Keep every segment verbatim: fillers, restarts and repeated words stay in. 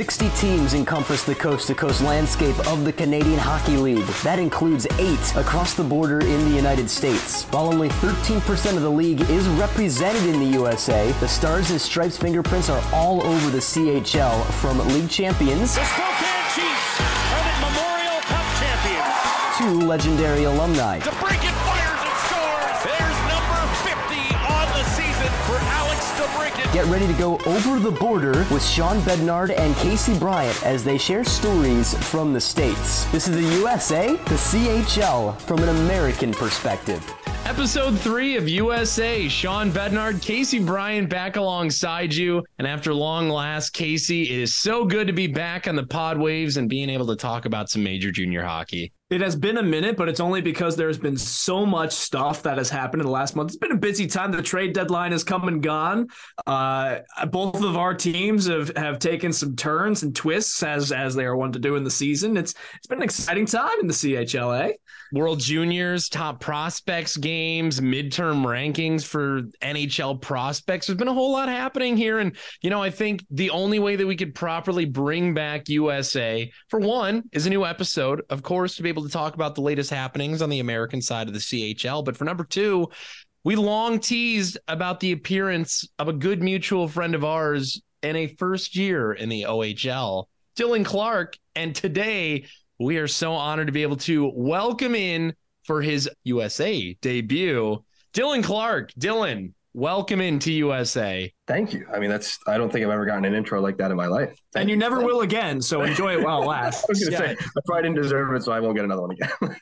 sixty teams encompass the coast-to-coast landscape of the Canadian Hockey League. That includes eight across the border in the United States. While only thirteen percent of the league is represented in the U S A, the Stars and Stripes fingerprints are all over the C H L, from league champions the Spokane Chiefs are the Memorial Cup champions to legendary alumni. DeBrincat fires and scores. There's number fifty on the season for Alex DeBrincat. Get ready to go over the border with Sean Bednard and Casey Bryant as they share stories from the States. This is the U S A, the C H L, from an American perspective. Episode three of U S A. Sean Bednard, Casey Bryant back alongside you. And after long last, Casey, it is so good to be back on the pod waves and being able to talk about some major junior hockey. It has been a minute, but it's only because there's been so much stuff that has happened in the last month. It's been a busy time. The trade deadline has come and gone. Uh, both of our teams have, have taken some turns and twists as as they are wont to do in the season. It's It's been an exciting time in the C H L A. World Juniors, top prospects games, midterm rankings for N H L prospects. There's been a whole lot happening here. And, you know, I think the only way that we could properly bring back U S A, for one, is a new episode, of course, to be able to talk about the latest happenings on the American side of the C H L. But for number two, we long teased about the appearance of a good mutual friend of ours in a first year in the O H L, Dylan Clark. And today we are so honored to be able to welcome in for his U S A debut, Dylan Clark. Dylan, welcome into U S A. Thank you. I mean, that's, I don't think I've ever gotten an intro like that in my life. Thank and you, you never will again, so enjoy it while it lasts. I was going to yeah. say, I probably didn't deserve it, so I won't get another one again.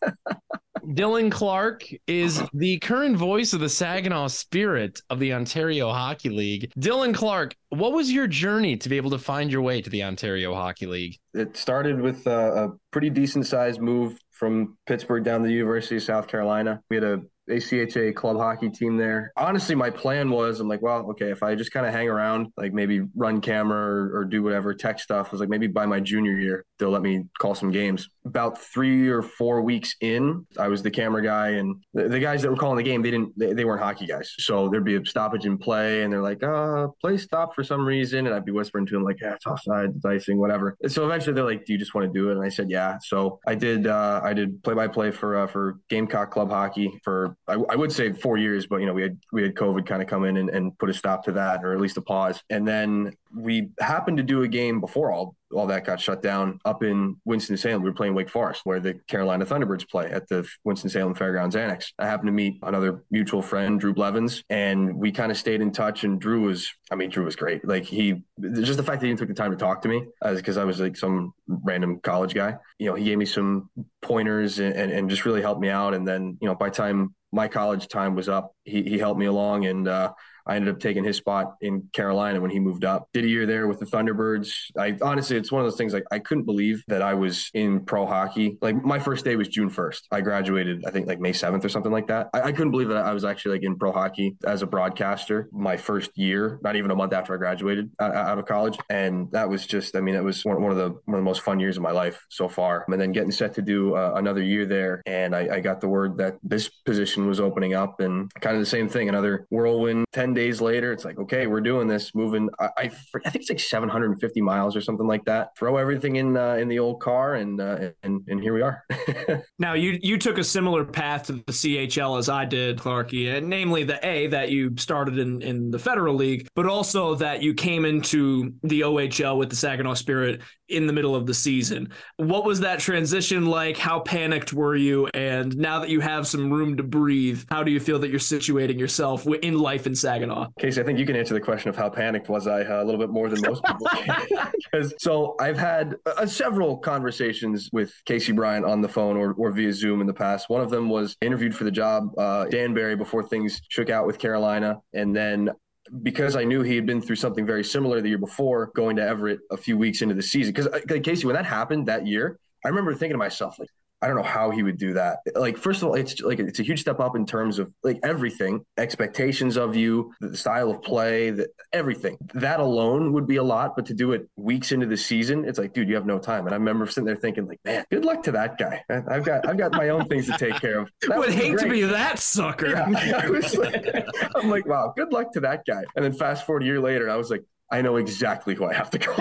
Dylan Clark is the current voice of the Saginaw Spirit of the Ontario Hockey League. Dylan Clark, what was your journey to be able to find your way to the Ontario Hockey League? It started with a, a pretty decent sized move from Pittsburgh down to the University of South Carolina. We had a A C H A club hockey team there. Honestly, my plan was, I'm like, well, okay, if I just kind of hang around, like maybe run camera or, or do whatever tech stuff, I was like, maybe by my junior year, they'll let me call some games. About three or four weeks in, I was the camera guy, and the, the guys that were calling the game, they didn't, they, they weren't hockey guys. So there'd be a stoppage in play, and they're like, uh, play stop for some reason. And I'd be whispering to them like, yeah, it's offside, it's icing, whatever. And so eventually they're like, do you just want to do it? And I said, yeah. So I did, uh, I did play by play for, uh, for Gamecock club hockey for, I, I would say four years, but you know, we had, we had COVID kind of come in and, and put a stop to that, or at least a pause. And then we happened to do a game before all all that got shut down up in Winston-Salem. We were playing Wake Forest, where the Carolina Thunderbirds play at the Winston-Salem Fairgrounds Annex. I happened to meet another mutual friend, Drew Blevins, and we kind of stayed in touch. And Drew was, I mean, Drew was great. Like he, just the fact that he took the time to talk to me, because I was like some random college guy. You know, he gave me some pointers and, and, and just really helped me out. And then, you know, by the time my college time was up, he he helped me along, and uh, I ended up taking his spot in Carolina when he moved up. Did a year there with the Thunderbirds. I honestly, it's one of those things, like I couldn't believe that I was in pro hockey. Like my first day was June first. I graduated, I think like May seventh or something like that. I, I couldn't believe that I was actually like in pro hockey as a broadcaster my first year, not even a month after I graduated uh, out of college. And that was just, I mean, it was one, one of the one of the most fun years of my life so far. And then getting set to do uh, another year there. And I, I got the word that this position was opening up, and kind of the same thing, another whirlwind. ten days later, it's like, okay, we're doing this, moving. I, I, I think it's like seven hundred fifty miles or something like that. Throw everything in uh, in the old car, and uh, and and here we are. Now, you you took a similar path to the C H L as I did, Clarky, and namely the A, that you started in, in the Federal League, but also that you came into the O H L with the Saginaw Spirit in the middle of the season. What was that transition like? How panicked were you? And now that you have some room to breathe, how do you feel that you're situating yourself in life in Saginaw? Casey, I think you can answer the question of how panicked was I uh, a little bit more than most people can. So I've had uh, several conversations with Casey Bryant on the phone or, or via Zoom in the past. One of them was interviewed for the job, uh, Danbury, before things shook out with Carolina. And then because I knew he had been through something very similar the year before, going to Everett a few weeks into the season. Because like, Casey, when that happened that year, I remember thinking to myself, like, I don't know how he would do that. Like, first of all, it's like, it's a huge step up in terms of like everything, expectations of you, the style of play, the, everything. That alone would be a lot, but to do it weeks into the season, it's like, dude, you have no time. And I remember sitting there thinking like, man, good luck to that guy. I've got, I've got my own things to take care of. That would hate great. to be that sucker. Yeah, I was like, I'm like, wow, good luck to that guy. And then fast forward a year later, I was like, I know exactly who I have to call.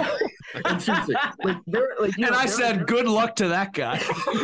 And seriously, like, they're, like, you and know, I they're, said, they're, good luck to that guy.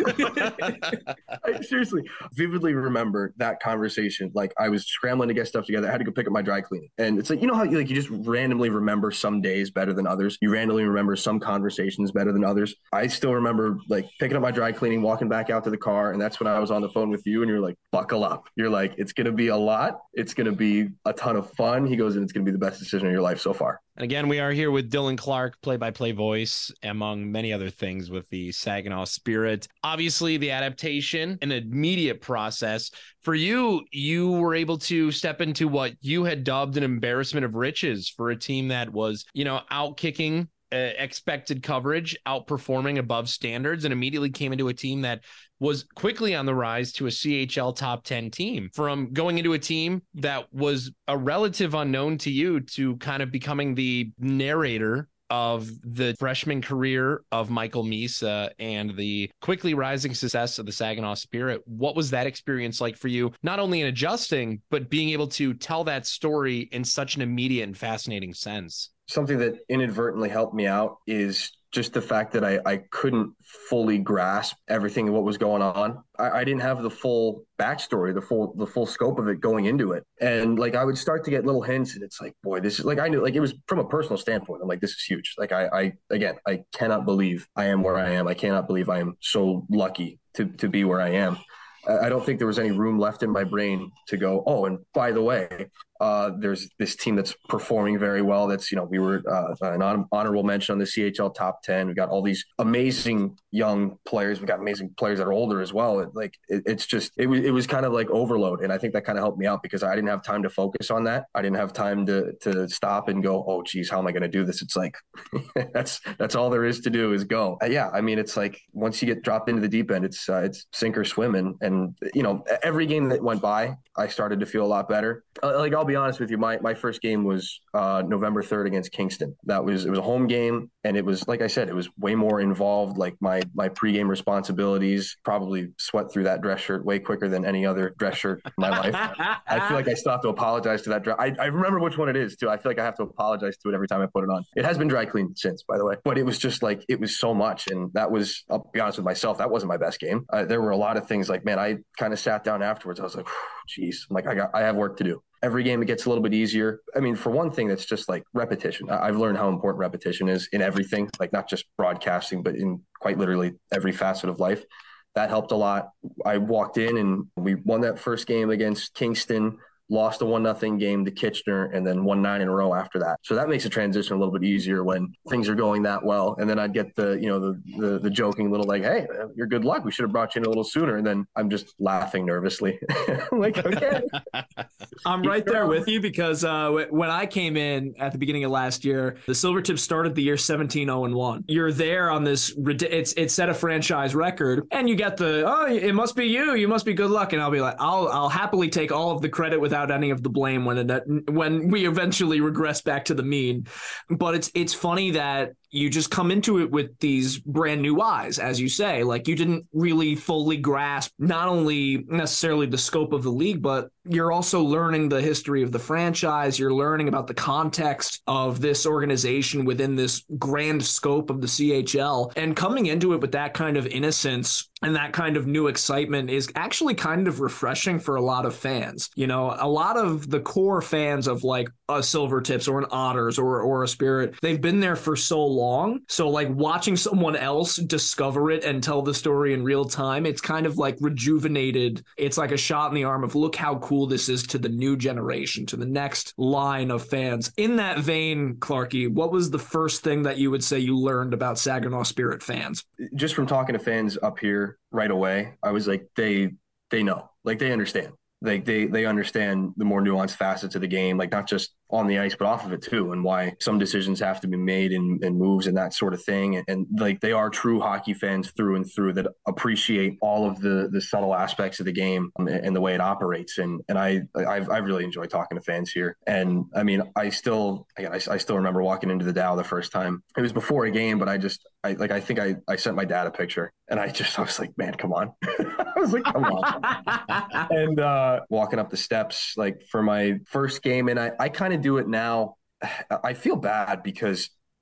I seriously vividly remember that conversation. Like, I was scrambling to get stuff together. I had to go pick up my dry cleaning. And it's like, you know how you, like, you just randomly remember some days better than others. You randomly remember some conversations better than others. I still remember like picking up my dry cleaning, walking back out to the car. And that's when I was on the phone with you and you're like, buckle up. You're like, it's going to be a lot. It's going to be a ton of fun. He goes, and it's going to be the best decision of your life so far. And again, we are here with Dylan Clark, play-by-play voice, among many other things with the Saginaw Spirit. Obviously, the adaptation, an immediate process. For you, you were able to step into what you had dubbed an embarrassment of riches for a team that was, you know, out-kicking uh, expected coverage, outperforming above standards, and immediately came into a team that was quickly on the rise to a C H L top ten team, from going into a team that was a relative unknown to you to kind of becoming the narrator of the freshman career of Michael Misa and the quickly rising success of the Saginaw Spirit. What was that experience like for you, not only in adjusting, but being able to tell that story in such an immediate and fascinating sense? Something that inadvertently helped me out is just the fact that I, I couldn't fully grasp everything what was going on. I, I didn't have the full backstory, the full the full scope of it going into it. And like I would start to get little hints and it's like, boy, this is like I knew like it was from a personal standpoint. I'm like, this is huge. Like I I again, I cannot believe I am where I am. I cannot believe I am so lucky to to be where I am. I don't think there was any room left in my brain to go, oh, and by the way, uh, there's this team that's performing very well. That's, you know, we were uh, an honorable mention on the C H L top ten. We got all these amazing young players. We got amazing players that are older as well. It, like it, it's just, it was, it was kind of like overload. And I think that kind of helped me out because I didn't have time to focus on that. I didn't have time to, to stop and go, oh geez, how am I going to do this? It's like, that's, that's all there is to do is go. Uh, yeah. I mean, it's like, once you get dropped into the deep end, it's, uh, it's sink or swim. And, and, you know, every game that went by, I started to feel a lot better. Uh, like, I'll be honest with you, my, my first game was uh, November third against Kingston. That was, it was a home game. And it was, like I said, it was way more involved. Like my, my pregame responsibilities, probably sweat through that dress shirt way quicker than any other dress shirt in my life. I feel like I still have to apologize to that dress. I, I remember which one it is too. I feel like I have to apologize to it every time I put it on. It has been dry cleaned since, by the way, but it was just like, it was so much. And that was, I'll be honest with myself, that wasn't my best game. Uh, there were a lot of things like, man, I kind of sat down afterwards. I was like, geez, I'm like, I got, I have work to do. Every game, it gets a little bit easier. I mean, for one thing, that's just like repetition. I've learned how important repetition is in everything, like not just broadcasting, but in quite literally every facet of life. That helped a lot. I walked in and we won that first game against Kingston, lost a one nothing game to Kitchener, and then won nine in a row after that. So that makes the transition a little bit easier when things are going that well. And then I'd get the, you know, the the, the joking little like, hey, you're good luck. We should have brought you in a little sooner. And then I'm just laughing nervously. I'm like, okay. I'm right there with you because uh, when I came in at the beginning of last year, the Silvertips started the year seventeen oh and one. You're there on this, it's it's set a franchise record, and you get the, oh, it must be you. You must be good luck. And I'll be like, I'll I'll happily take all of the credit with without any of the blame when it, when we eventually regress back to the mean. But it's it's funny that you just come into it with these brand new eyes, as you say. Like, you didn't really fully grasp not only necessarily the scope of the league, but you're also learning the history of the franchise. You're learning about the context of this organization within this grand scope of the C H L. And coming into it with that kind of innocence and that kind of new excitement is actually kind of refreshing for a lot of fans. You know, a lot of the core fans of like a Silvertips or an Otters or, or a Spirit, they've been there for so long. So like watching someone else discover it and tell the story in real time, it's kind of like rejuvenated. It's like a shot in the arm of look how cool this is to the new generation, to the next line of fans. In that vein, Clarky, what was the first thing that you would say you learned about Saginaw Spirit fans? Just from talking to fans up here right away, I was like, they they know, like they understand. Like they they understand the more nuanced facets of the game, like not just on the ice, but off of it too, and why some decisions have to be made and, and moves and that sort of thing. And, and like they are true hockey fans through and through that appreciate all of the the subtle aspects of the game and, and the way it operates. And and I I've, I really enjoy talking to fans here. And I mean, I still again I, I still remember walking into the Dow the first time. It was before a game, but I just I like I think I I sent my dad a picture, and I just I was like, man, come on. I was like, come on. And uh, walking up the steps, like for my first game, and I, I kind of do it now. I feel bad because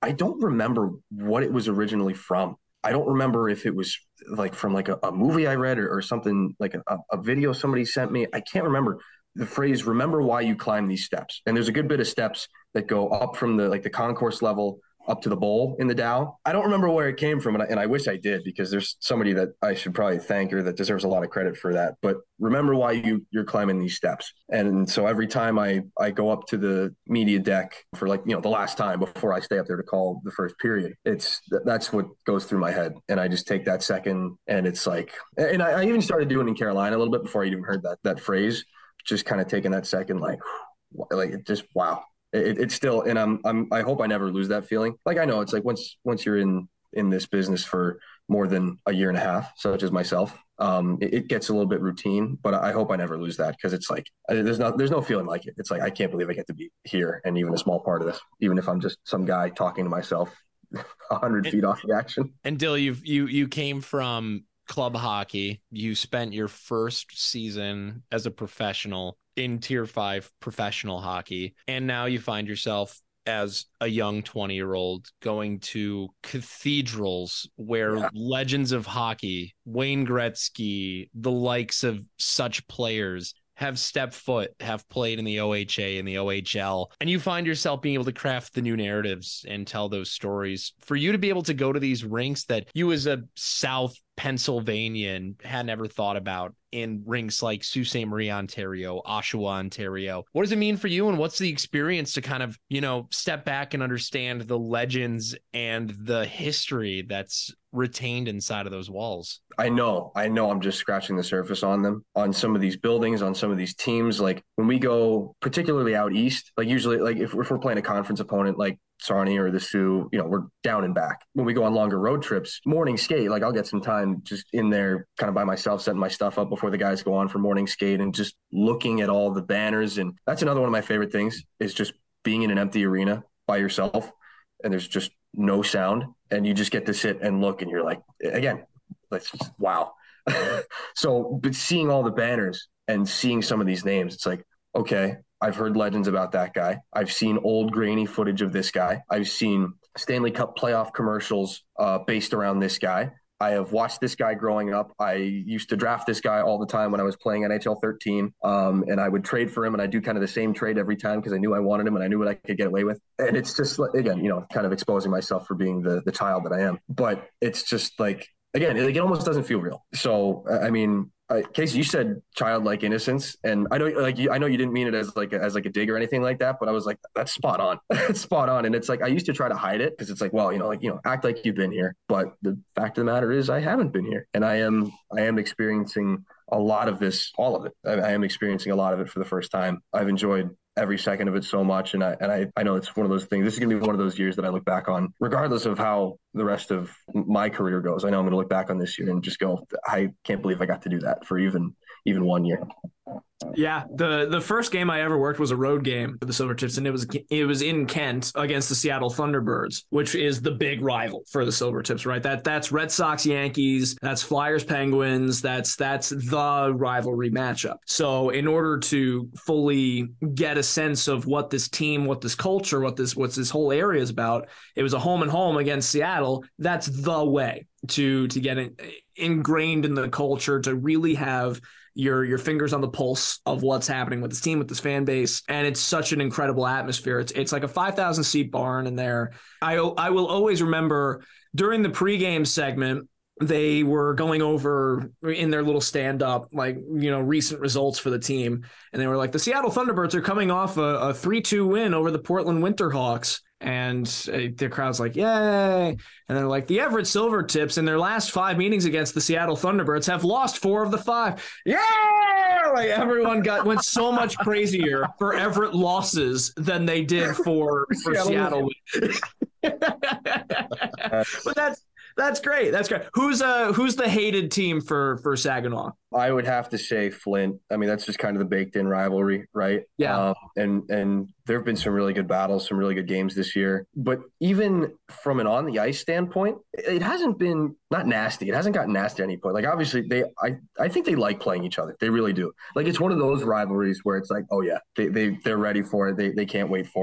I don't remember what it was originally from. I don't remember if it was like from like a, a movie I read or, or something like a, a video somebody sent me. I can't remember the phrase, remember why you climb these steps. And there's a good bit of steps that go up from the like the concourse level up to the bowl in the Dow. I don't remember where it came from, and I, and I wish I did, because there's somebody that I should probably thank or that deserves a lot of credit for that. But remember why you you're climbing these steps. And so every time I I go up to the media deck for like, you know, the last time before I stay up there to call the first period, it's that's what goes through my head. And I just take that second, and it's like, and I, I even started doing it in Carolina a little bit before I even heard that that phrase, just kind of taking that second, like, like it just, wow. It, it's still, and I'm, I'm, I hope I never lose that feeling. Like, I know it's like once, once you're in, in this business for more than a year and a half, such as myself, um, it, it gets a little bit routine, but I hope I never lose that. Cause it's like, there's not, there's no feeling like it. It's like, I can't believe I get to be here and even a small part of this, even if I'm just some guy talking to myself a hundred feet off the action. And Dill, you've, you, you came from club hockey. You spent your first season as a professional in tier five professional hockey. And now you find yourself as a young twenty year old going to cathedrals where yeah. legends of hockey, Wayne Gretzky, the likes of such players have stepped foot, have played in the O H A and the O H L, and you find yourself being able to craft the new narratives and tell those stories. For you to be able to go to these rinks that you as a South Pennsylvanian had never thought about, in rinks like Sault Ste. Marie, Ontario, Oshawa, Ontario. What does it mean for you, and what's the experience to kind of, you know, step back and understand the legends and the history that's retained inside of those walls? I know, I know I'm just scratching the surface on them, on some of these buildings, on some of these teams. Like when we go, particularly out east, like usually, like if, if we're playing a conference opponent, like Sarnia or the Sioux, you know, we're down and back. When we go on longer road trips, morning skate, like I'll get some time just in there kind of by myself, setting my stuff up before the guys go on for morning skate and just looking at all the banners. And that's another one of my favorite things, is just being in an empty arena by yourself and there's just no sound and you just get to sit and look and you're like, again, that's just, wow. So, but seeing all the banners and seeing some of these names, it's like, okay, I've heard legends about that guy. I've seen old grainy footage of this guy. I've seen Stanley Cup playoff commercials uh, based around this guy. I have watched this guy growing up. I used to draft this guy all the time when I was playing N H L thirteen, um, and I would trade for him, and I do kind of the same trade every time because I knew I wanted him and I knew what I could get away with. And it's just, again, you know, kind of exposing myself for being the the child that I am. But it's just like, again, it, it almost doesn't feel real. So, I mean, Uh, Casey, you said childlike innocence, and I know, like, you, I know you didn't mean it as like a, as like a dig or anything like that, but I was like, that's spot on. That's spot on. And it's like I used to try to hide it because it's like, well, you know, like you know, act like you've been here, but the fact of the matter is, I haven't been here, and I am I am experiencing a lot of this, all of it. I, I am experiencing a lot of it for the first time. I've enjoyed every second of it so much. And I, and I, I know it's one of those things. This is going to be one of those years that I look back on, regardless of how the rest of my career goes. I know I'm going to look back on this year and just go, I can't believe I got to do that for even, even one year. Yeah, the the first game I ever worked was a road game for the Silvertips, and it was it was in Kent against the Seattle Thunderbirds, which is the big rival for the Silvertips, right? That that's Red Sox Yankees, that's Flyers Penguins, that's that's the rivalry matchup. So in order to fully get a sense of what this team, what this culture, what this what's this whole area is about, it was a home and home against Seattle. That's the way to to get it ingrained in the culture, to really have your your fingers on the pulse of what's happening with this team, with this fan base. And it's such an incredible atmosphere. It's it's like a five thousand seat barn in there. I I will always remember during the pregame segment, they were going over in their little stand-up, like, you know, recent results for the team. And they were like, the Seattle Thunderbirds are coming off a, a three two win over the Portland Winterhawks. And the crowd's like, yay. And they're like, the Everett Silvertips in their last five meetings against the Seattle Thunderbirds have lost four of the five. Yeah! Like everyone got went so much crazier for Everett losses than they did for, for Seattle. But that's That's great. That's great. Who's uh who's the hated team for for Saginaw? I would have to say Flint. I mean, that's just kind of the baked in rivalry, right? Yeah. Um, and and there have been some really good battles, some really good games this year. But even from an on the ice standpoint, it hasn't been not nasty. It hasn't gotten nasty at any point. Like obviously they I I think they like playing each other. They really do. Like it's one of those rivalries where it's like, oh yeah, they they they're ready for it. They they can't wait for it.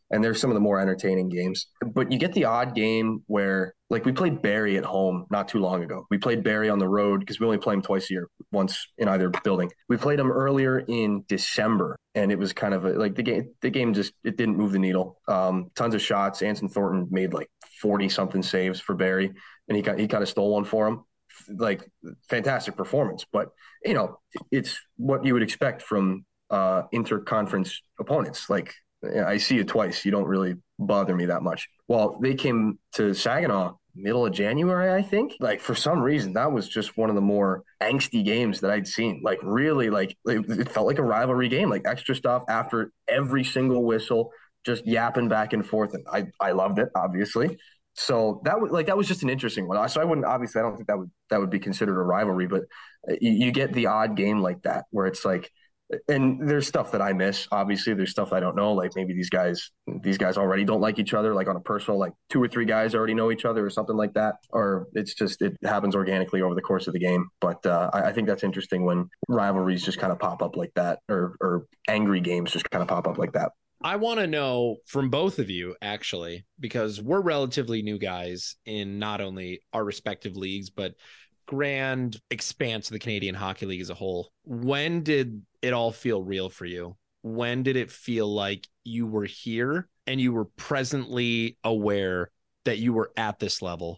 and they're some of the more entertaining games. But you get the odd game where, like, we played Barrie at home not too long ago. We played Barrie on the road because we only play them twice a year, once in either building. We played them earlier in December, and it was kind of a, like the game. The game just it didn't move the needle. Um, tons of shots. Anson Thornton made like forty something saves for Barrie, and he got, he kind of stole one for him. Like, fantastic performance, but you know it's what you would expect from uh, interconference opponents. Like, I see it twice. You don't really bother me that much. Well, they came to Saginaw middle of January, I think. Like, for some reason, that was just one of the more angsty games that I'd seen. Like, really, like, it felt like a rivalry game, like extra stuff after every single whistle, just yapping back and forth. And I, I loved it, obviously. So that was like, that was just an interesting one. So I wouldn't, obviously, I don't think that would, that would be considered a rivalry, but you, you get the odd game like that where it's like, and there's stuff that I miss. Obviously, there's stuff I don't know. Like, maybe these guys, these guys already don't like each other, like on a personal, like two or three guys already know each other or something like that. Or it's just, it happens organically over the course of the game. But uh, I, I think that's interesting when rivalries just kind of pop up like that, or, or angry games just kind of pop up like that. I want to know from both of you, actually, because we're relatively new guys in not only our respective leagues, but grand expanse of the Canadian Hockey League as a whole. When did it all feel real for you? When did it feel like you were here and you were presently aware that you were at this level?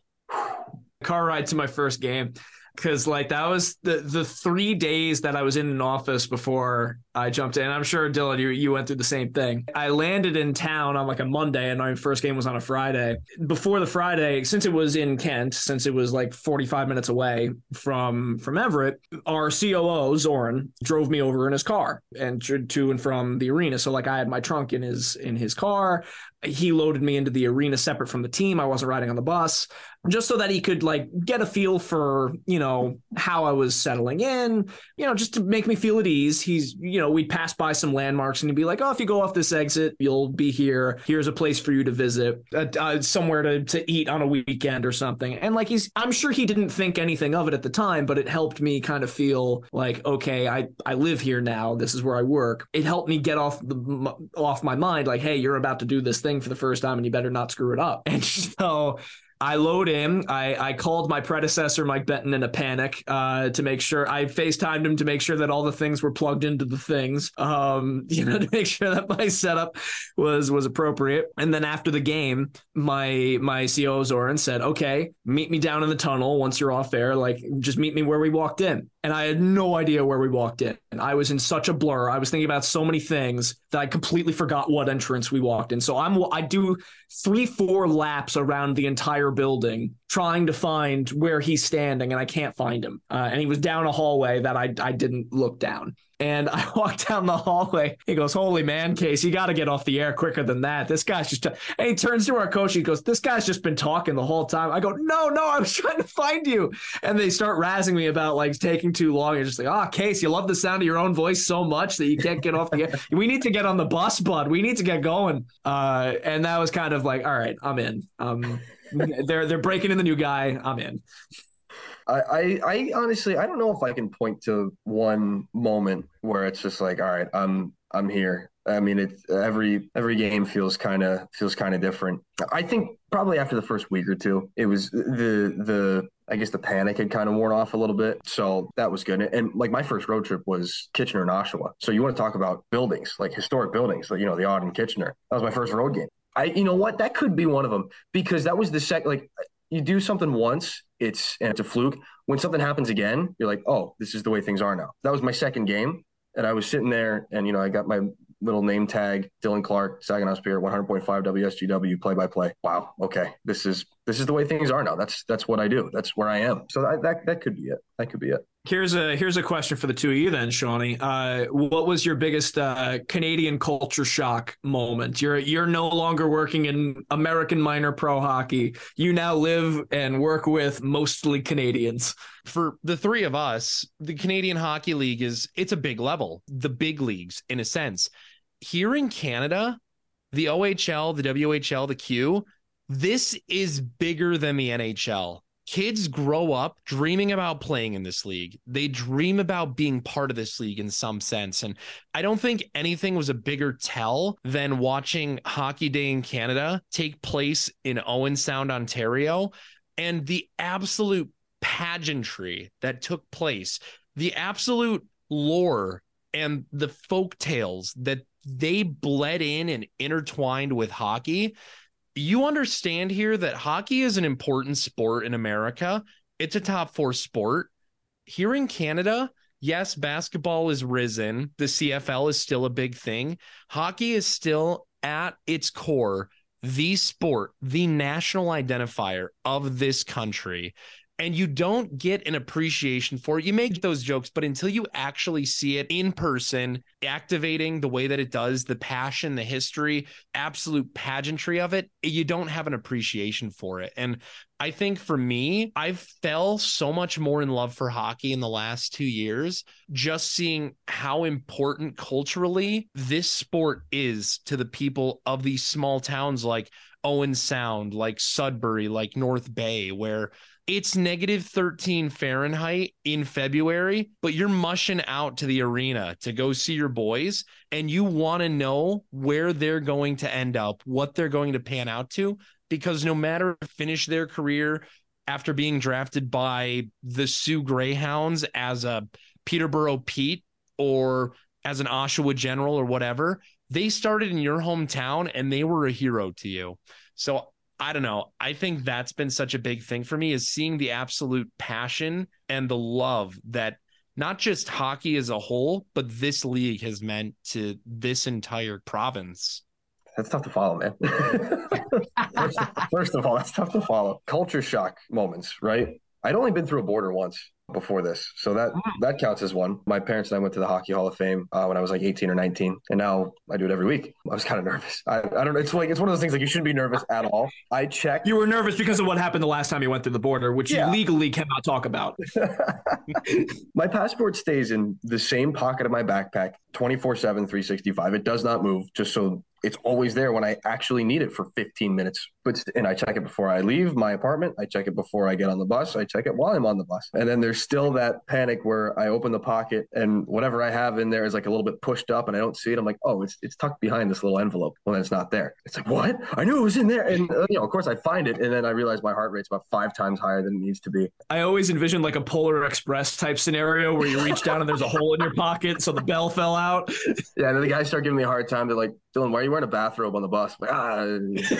Car ride to my first game. Because like that was the the three days that I was in an office before I jumped in. I'm sure, Dylan, you, you went through the same thing. I landed in town on like a Monday and my first game was on a Friday. Before the Friday, since it was in Kent, since it was like forty-five minutes away from from Everett, our C O O, Zoran, drove me over in his car and to and from the arena. So like I had my trunk in his in his car. He loaded me into the arena separate from the team. I wasn't riding on the bus, just so that he could like get a feel for, you know, how I was settling in, you know, just to make me feel at ease. He's, you know, we'd pass by some landmarks and he'd be like, oh, if you go off this exit, you'll be here. Here's a place for you to visit, uh, uh, somewhere to, to eat on a weekend or something. And like, he's, I'm sure he didn't think anything of it at the time, but it helped me kind of feel like, okay, I, I live here now. This is where I work. It helped me get off the, off my mind. Like, hey, you're about to do this thing for the first time and you better not screw it up. And so I load in. I, I called my predecessor, Mike Benton, in a panic uh, to make sure. I FaceTimed him to make sure that all the things were plugged into the things, um, you know, to make sure that my setup was was appropriate. And then after the game, my my C O O, Zoran, said, okay, meet me down in the tunnel once you're off air. Like, just meet me where we walked in. And I had no idea where we walked in. And I was in such a blur. I was thinking about so many things that I completely forgot what entrance we walked in. So I'm I do three, four laps around the entire building trying to find where he's standing, and I can't find him. Uh, and he was down a hallway that I I didn't look down. And I walked down the hallway. He goes, holy man, Case, you got to get off the air quicker than that. This guy's just, and he turns to our coach. He goes, this guy's just been talking the whole time. I go, no, no, I was trying to find you. And they start razzing me about like taking too long. You're just like, oh, Case, you love the sound of your own voice so much that you can't get off the air. We need to get on the bus, bud. We need to get going. Uh, and that was kind of like, all right, I'm in. Um, they're, they're breaking in the new guy. I'm in. I, I, I honestly, I don't know if I can point to one moment where it's just like, all right, I'm, I'm here. I mean, it's every, every game feels kind of, feels kind of different. I think probably after the first week or two, it was the, the, I guess the panic had kind of worn off a little bit. So that was good. And like my first road trip was Kitchener and Oshawa. So you want to talk about buildings, like historic buildings, like, you know, the Odd and Kitchener. That was my first road game. I, you know what, that could be one of them because that was the second, like, you do something once, it's and it's a fluke. When something happens again, you're like, oh, this is the way things are now. That was my second game. And I was sitting there and, you know, I got my little name tag, Dylan Clark, Saginaw Spirit, one hundred point five W S G W, play by play. Wow. Okay. This is, this is the way things are now. That's, that's what I do. That's where I am. So that, that, that could be it. That could be it. Here's a here's a question for the two of you then, Shawnee. Uh, what was your biggest uh, Canadian culture shock moment? You're you're no longer working in American minor pro hockey. You now live and work with mostly Canadians. For the three of us, the Canadian Hockey League is it's a big level, the big leagues in a sense. Here in Canada, the O H L, the W H L, the Q, this is bigger than the N H L. kids grow up dreaming about playing in this league. They dream about being part of this league in some sense. And I don't think anything was a bigger tell than watching Hockey Day in Canada take place in Owen Sound, Ontario, and the absolute pageantry that took place, the absolute lore and the folk tales that they bled in and intertwined with hockey. You understand here that hockey is an important sport in America. It's a top four sport. Here in Canada, yes, basketball is risen. The C F L is still a big thing. Hockey is still at its core the sport, the national identifier of this country. And you don't get an appreciation for it. You make those jokes, but until you actually see it in person, activating the way that it does, the passion, the history, absolute pageantry of it, you don't have an appreciation for it. And I think for me, I fell so much more in love for hockey in the last two years, just seeing how important culturally this sport is to the people of these small towns like Owen Sound, like Sudbury, like North Bay, where it's negative thirteen Fahrenheit in February, but you're mushing out to the arena to go see your boys, and you want to know where they're going to end up, what they're going to pan out to, because no matter finish their career after being drafted by the Sioux Greyhounds as a Peterborough Pete or as an Oshawa General or whatever, they started in your hometown and they were a hero to you. So I don't know. I think that's been such a big thing for me, is seeing the absolute passion and the love that not just hockey as a whole, but this league has meant to this entire province. That's tough to follow, man. first, first of all, that's tough to follow. Culture shock moments, right? I'd only been through a border once before this, so that that counts as one. My parents and I went to the Hockey Hall of Fame uh, when I was like eighteen or nineteen, and now I do it every week. I was kind of nervous. I, I don't know. It's like it's one of those things like you shouldn't be nervous at all. I checked. You were nervous because of what happened the last time you went through the border, which yeah. you legally cannot talk about. My passport stays in the same pocket of my backpack twenty-four seven, three sixty-five. It does not move, just so it's always there when I actually need it for fifteen minutes. But and I check it before I leave my apartment. I check it before I get on the bus. I check it while I'm on the bus. And then there's still that panic where I open the pocket and whatever I have in there is like a little bit pushed up and I don't see it. I'm like, oh, it's it's tucked behind this little envelope. Well, then it's not there. It's like, what? I knew it was in there. And uh, you know, of course I find it. And then I realize my heart rate's about five times higher than it needs to be. I always envision like a Polar Express type scenario where you reach down and there's a hole in your pocket. So the bell fell out. Yeah. And then the guys start giving me a hard time. They're like, Dylan, why are you wearing a bathrobe on the bus? Like, ah.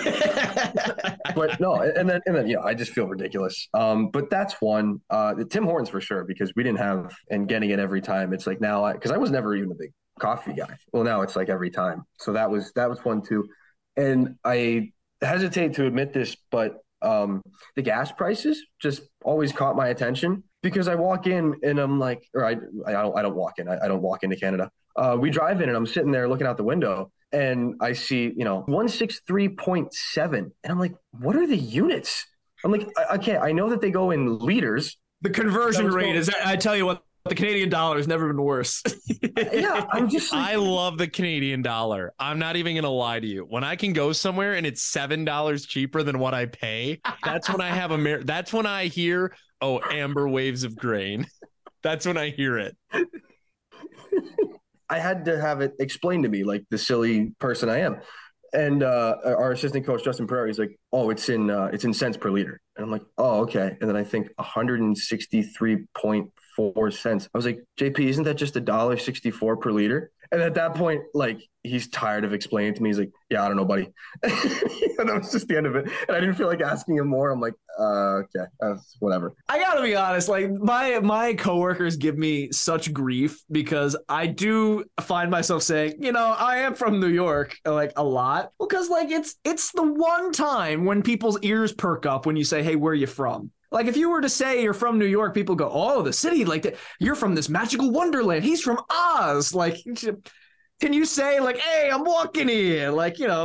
But no, and then and then yeah, I just feel ridiculous. Um, but that's one. Uh, Tim Hortons for sure, because we didn't have and getting it every time. It's like now because I, I was never even a big coffee guy. Well, now it's like every time. So that was that was one too. And I hesitate to admit this, but um, the gas prices just always caught my attention because I walk in and I'm like, or I I don't I don't walk in. I, I don't walk into Canada. Uh, we drive in and I'm sitting there looking out the window. And I see, you know, one sixty-three point seven. And I'm like, what are the units? I'm like, okay, I know that they go in liters. The conversion rate going- is, I tell you what, the Canadian dollar has never been worse. Yeah, I'm just like- I love the Canadian dollar. I'm not even going to lie to you. When I can go somewhere and it's seven dollars cheaper than what I pay, that's when I have a, Amer- that's when I hear, oh, amber waves of grain. That's when I hear it. I had to have it explained to me like the silly person I am. And uh, our assistant coach, Justin Pereira, he's like, oh, it's in uh, it's in cents per liter. And I'm like, oh, okay. And then I think one hundred sixty-three point four cents. I was like, J P, isn't that just one dollar sixty-four per liter? And at that point, like, he's tired of explaining to me. He's like, yeah, I don't know, buddy. And that was just the end of it. And I didn't feel like asking him more. I'm like, uh, okay, uh, whatever. I gotta be honest, like my my coworkers give me such grief because I do find myself saying, you know, I am from New York, like a lot, because like it's it's the one time when people's ears perk up when you say, hey, where are you from? Like if you were to say you're from New York, people go, oh, the city, like the, you're from this magical wonderland. He's from Oz. Like, can you say like, hey, I'm walking here? Like, you know,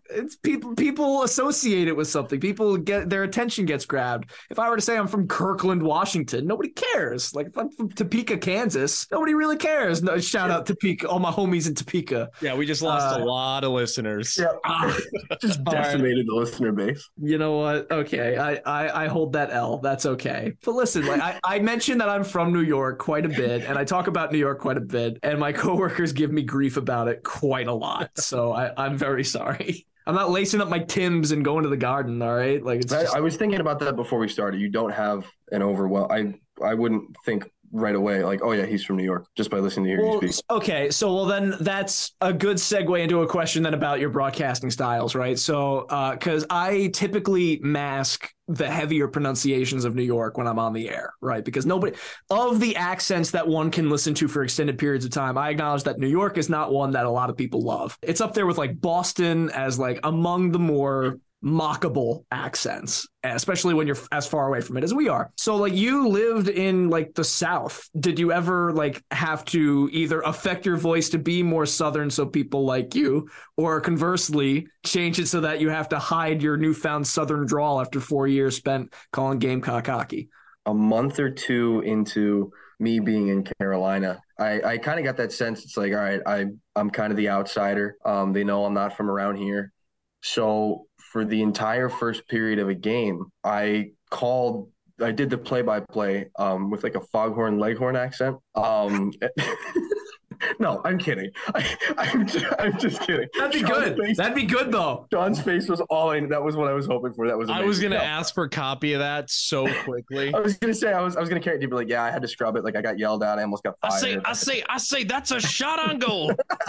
it's people people associate it with something. People get their attention gets grabbed. If I were to say I'm from Kirkland, Washington, nobody cares. Like if I'm from Topeka, Kansas, nobody really cares. No, shout out Topeka, all my homies in Topeka. Yeah, we just lost Uh, a lot of listeners. Yeah, Ah, just decimated the listener base. you know what? Okay, I, I I hold that L. That's okay. But listen, like I, I mentioned that I'm from New York quite a bit, and I talk about New York quite a bit, and my coworkers give me grief about it quite a lot. So I, I'm very sorry. I'm not lacing up my Timbs and going to the garden. All right, like it's I, just, I was thinking about that before we started. You don't have an overwhelm. I I wouldn't think right away like, oh yeah, he's from New York just by listening to hear well, you speak. okay. So well, then that's a good segue into a question then about your broadcasting styles, right? So because I typically mask the heavier pronunciations of New York when I'm on the air, right? Because nobody of the accents that one can listen to for extended periods of time, I acknowledge that New York is not one that a lot of people love. It's up there with like Boston as like among the more mockable accents, especially when you're as far away from it as we are. So like you lived in like the South. Did you ever like have to either affect your voice to be more Southern so people like you, or conversely change it so that you have to hide your newfound Southern drawl after four years spent calling Gamecock hockey? A month or two into me being in Carolina, I, I kind of got that sense. It's like, all right, I, I'm kind of the outsider. Um, they know I'm not from around here. So for the entire first period of a game, I called, I did the play-by-play um, with like a foghorn leghorn accent. Um, no, I'm kidding. I, I'm, just, I'm just kidding. That'd be Sean's good. face- That'd be good though. John's face was all in. That was what I was hoping for. That was I amazing. was gonna Yeah. ask for a copy of that so quickly. I was gonna say I was I was gonna carry it to be like, yeah, I had to scrub it. Like I got yelled at. I almost got I fired. say, I say, I say, that's a shot on goal.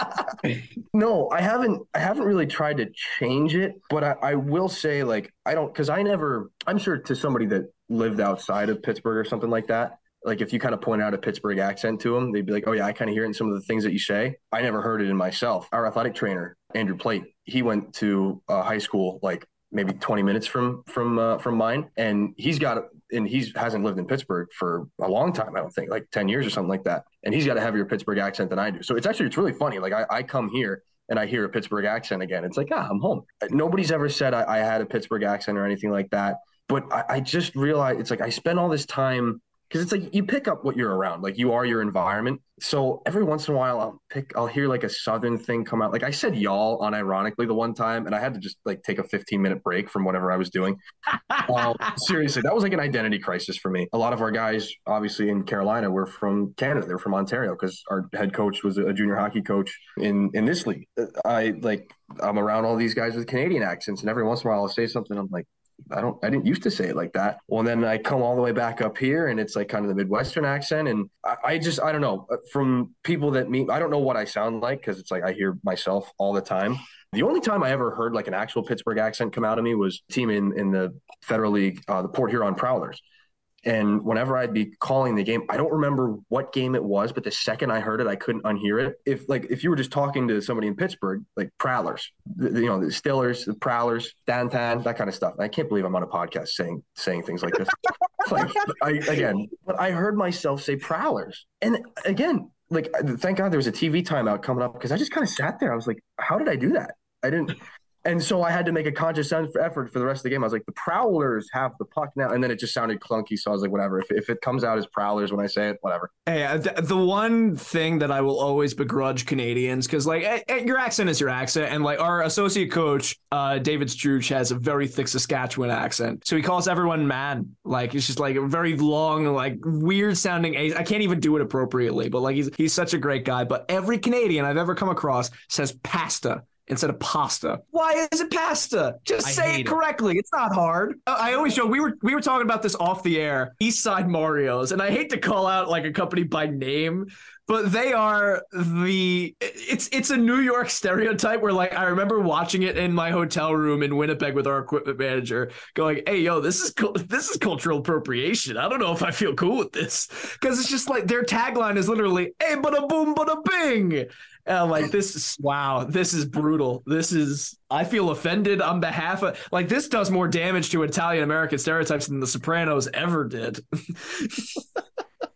No, I haven't. I haven't really tried to change it, but I, I will say, like, I don't, because I never. I'm sure to somebody that lived outside of Pittsburgh or something like that. Like, if you kind of point out a Pittsburgh accent to them, they'd be like, "Oh yeah, I kind of hear it in some of the things that you say." I never heard it in myself. Our athletic trainer, Andrew Plate, he went to uh, high school like maybe twenty minutes from from uh, from mine, and he's got and he's hasn't lived in Pittsburgh for a long time. I don't think like ten years or something like that, and he's got a heavier Pittsburgh accent than I do. So it's actually it's really funny. Like I, I come here and I hear a Pittsburgh accent again. It's like, ah, I'm home. Nobody's ever said I, I had a Pittsburgh accent or anything like that. But I, I just realized it's like I spend all this time because it's like you pick up what you're around, like you are your environment. So every once in a while, I'll pick, I'll hear like a Southern thing come out. Like I said, y'all, unironically the one time, and I had to just like take a fifteen minute break from whatever I was doing. uh, seriously, that was like an identity crisis for me. A lot of our guys, obviously in Carolina, were from Canada. They're from Ontario because our head coach was a junior hockey coach in in this league. I like I'm around all these guys with Canadian accents, and every once in a while I'll say something. I'm like, I don't, I didn't used to say it like that. Well, then I come all the way back up here and it's like kind of the Midwestern accent. And I, I just, I don't know, from people that meet, I don't know what I sound like because it's like I hear myself all the time. The only time I ever heard like an actual Pittsburgh accent come out of me was a team in, in the Federal League, uh, the Port Huron Prowlers. And whenever I'd be calling the game, I don't remember what game it was, but the second I heard it, I couldn't unhear it. If like if you were just talking to somebody in Pittsburgh, like Prowlers, the, you know, the Stillers, the Prowlers, Downtown, that kind of stuff. I can't believe I'm on a podcast saying saying things like this. like I, again, but I heard myself say Prowlers, and again, like thank God there was a T V timeout coming up because I just kind of sat there. I was like, how did I do that? I didn't. And so I had to make a conscious effort for the rest of the game. I was like, the Prowlers have the puck now. And then it just sounded clunky. So I was like, whatever. If, if it comes out as Prowlers when I say it, whatever. Hey, the one thing that I will always begrudge Canadians, because like your accent is your accent. And like our associate coach, uh, David Struch, has a very thick Saskatchewan accent. So he calls everyone man. Like it's just like a very long, like weird sounding. I can't even do it appropriately, but like he's, he's such a great guy. But every Canadian I've ever come across says pasta instead of pasta. Why is it pasta? Just I say it correctly. It. It's not hard. I always show we were we were talking about this off the air. East Side Mario's, and I hate to call out like a company by name, but they are the it's it's a New York stereotype where like I remember watching it in my hotel room in Winnipeg with our equipment manager going, hey yo, this is this is cultural appropriation. I don't know if I feel cool with this, because it's just like their tagline is literally hey bada boom bada bing. And I'm like, this is, wow, this is brutal. This is, I feel offended on behalf of, like, this does more damage to Italian-American stereotypes than The Sopranos ever did.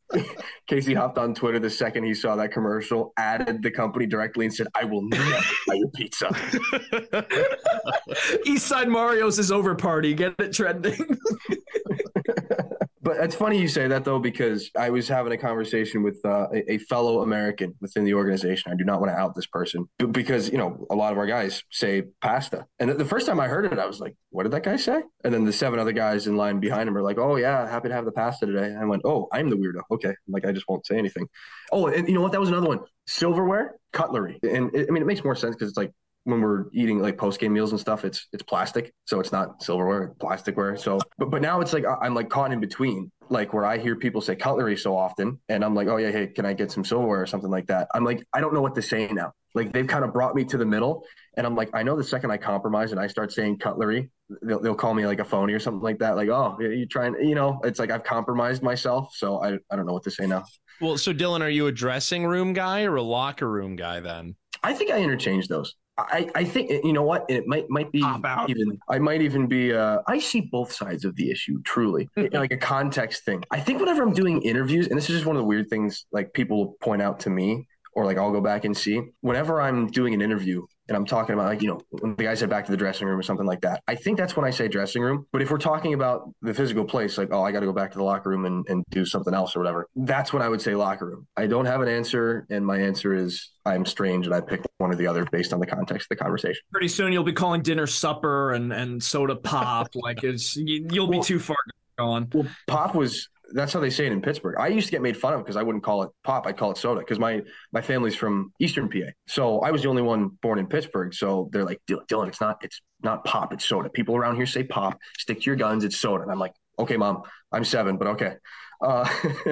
Casey hopped on Twitter the second he saw that commercial, added the company directly, and said, "I will never buy your pizza." Eastside Mario's is over party. Get it trending. But it's funny you say that, though, because I was having a conversation with uh, a, a fellow American within the organization. I do not want to out this person but because, you know, a lot of our guys say pasta. And the first time I heard it, I was like, what did that guy say? And then the seven other guys in line behind him are like, oh, yeah, happy to have the pasta today. And I went, oh, I'm the weirdo. Okay. Like, I just won't say anything. Oh, and you know what? That was another one. Silverware, cutlery. And it, I mean, it makes more sense because it's like, when we're eating like post-game meals and stuff, it's it's plastic. So it's not silverware, plasticware. So, but but now it's like I'm like caught in between, like where I hear people say cutlery so often. And I'm like, oh, yeah, hey, can I get some silverware or something like that? I'm like, I don't know what to say now. Like they've kind of brought me to the middle. And I'm like, I know the second I compromise and I start saying cutlery, they'll, they'll call me like a phony or something like that. Like, oh, you're trying, you know, it's like I've compromised myself. So I, I don't know what to say now. Well, so Dylan, are you a dressing room guy or a locker room guy then? I think I interchange those. I, I think, you know what, it might might be even, I might even be, uh, I see both sides of the issue, truly, like a context thing. I think whenever I'm doing interviews, and this is just one of the weird things, like people point out to me, or like I'll go back and see, whenever I'm doing an interview and I'm talking about like, you know, when the guy said back to the dressing room or something like that, I think that's when I say dressing room. But if we're talking about the physical place, like, oh, I got to go back to the locker room and, and do something else or whatever, that's when I would say locker room. I don't have an answer. And my answer is I'm strange and I picked one or the other based on the context of the conversation. Pretty soon you'll be calling dinner supper and, and soda pop. Like it's, you, you'll be well, too far gone. Well, pop was, that's how they say it in Pittsburgh. I used to get made fun of because I wouldn't call it pop. I'd call it soda because my my family's from Eastern P A. So I was the only one born in Pittsburgh. So they're like, Dylan, it's not it's not pop, it's soda. People around here say pop. Stick to your guns, it's soda. And I'm like, okay, Mom, I'm seven, but okay. Uh,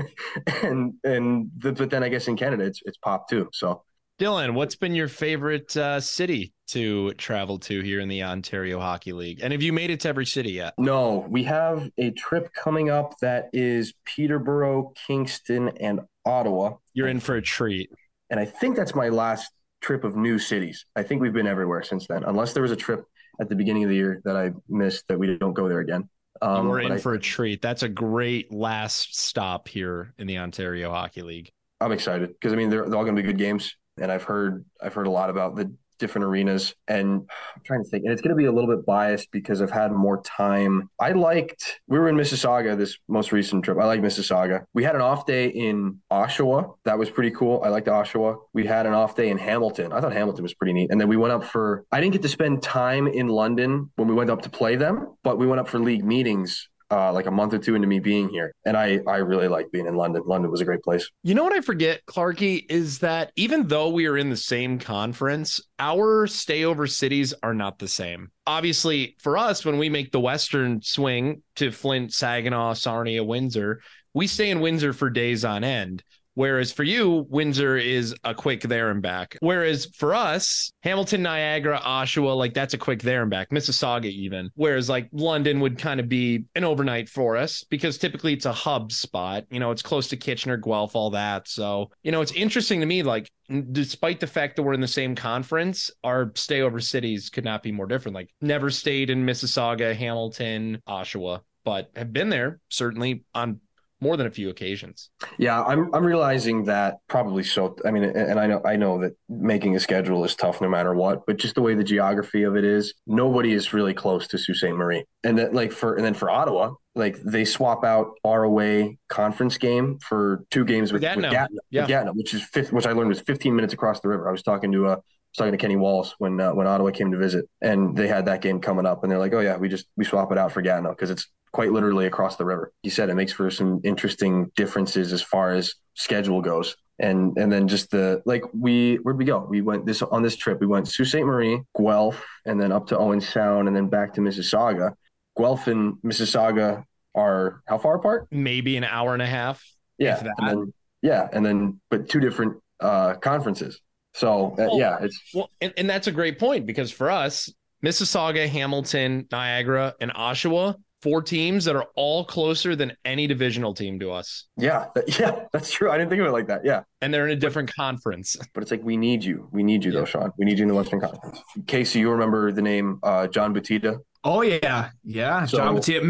and and the, but then I guess in Canada it's it's pop too. So Dylan, what's been your favorite uh, city to travel to here in the Ontario Hockey League? And have you made it to every city yet? No, we have a trip coming up that is Peterborough, Kingston, and Ottawa. You're in for a treat. And I think that's my last trip of new cities. I think we've been everywhere since then, unless there was a trip at the beginning of the year that I missed that we don't go there again. Um, You're in I, for a treat. That's a great last stop here in the Ontario Hockey League. I'm excited because, I mean, they're, they're all going to be good games. And I've heard I've heard a lot about the different arenas, and I'm trying to think, and it's going to be a little bit biased because I've had more time. I liked, we were in Mississauga this most recent trip. I like Mississauga. We had an off day in Oshawa. That was pretty cool. I liked Oshawa. We had an off day in Hamilton. I thought Hamilton was pretty neat. And then we went up for, I didn't get to spend time in London when we went up to play them, but we went up for league meetings Uh, like a month or two into me being here. And I, I really like being in London. London was a great place. You know what I forget, Clarky, is that even though we are in the same conference, our stayover cities are not the same. Obviously, for us, when we make the Western swing to Flint, Saginaw, Sarnia, Windsor, we stay in Windsor for days on end. Whereas for you, Windsor is a quick there and back. Whereas for us, Hamilton, Niagara, Oshawa, like that's a quick there and back. Mississauga even. Whereas like London would kind of be an overnight for us because typically it's a hub spot. You know, it's close to Kitchener, Guelph, all that. So, you know, it's interesting to me, like, despite the fact that we're in the same conference, our stayover cities could not be more different. Like never stayed in Mississauga, Hamilton, Oshawa, but have been there certainly on more than a few occasions. Yeah, I'm I'm realizing that probably so. I mean, and I know I know that making a schedule is tough no matter what, but just the way the geography of it is, nobody is really close to Sault Ste. Marie. And that like for and then for Ottawa, like they swap out our away conference game for two games with, Gatineau. with Gatineau, yeah. with Gatineau, which is fifth, which I learned was fifteen minutes across the river. I was talking to a I was talking to Kenny Walls when uh, when Ottawa came to visit, and they had that game coming up, and they're like, "Oh yeah, we just we swap it out for Gatineau because it's quite literally across the river." He said it makes for some interesting differences as far as schedule goes, and and then just the like we where'd we go? We went this on this trip. We went Sault Ste. Marie, Guelph, and then up to Owen Sound, and then back to Mississauga. Guelph and Mississauga are how far apart? Maybe an hour and a half. Yeah, and then, yeah, and then but two different uh, conferences. So, uh, well, yeah, it's well, and, and that's a great point because for us, Mississauga, Hamilton, Niagara, and Oshawa, four teams that are all closer than any divisional team to us. Yeah, that, yeah, that's true. I didn't think of it like that. Yeah. And they're in a different conference. But it's like, we need you. We need you, yeah. though, Sean. We need you in the Western Conference. Casey, you remember the name uh, John Butita? Oh, yeah. Yeah, so, John Butita. Men-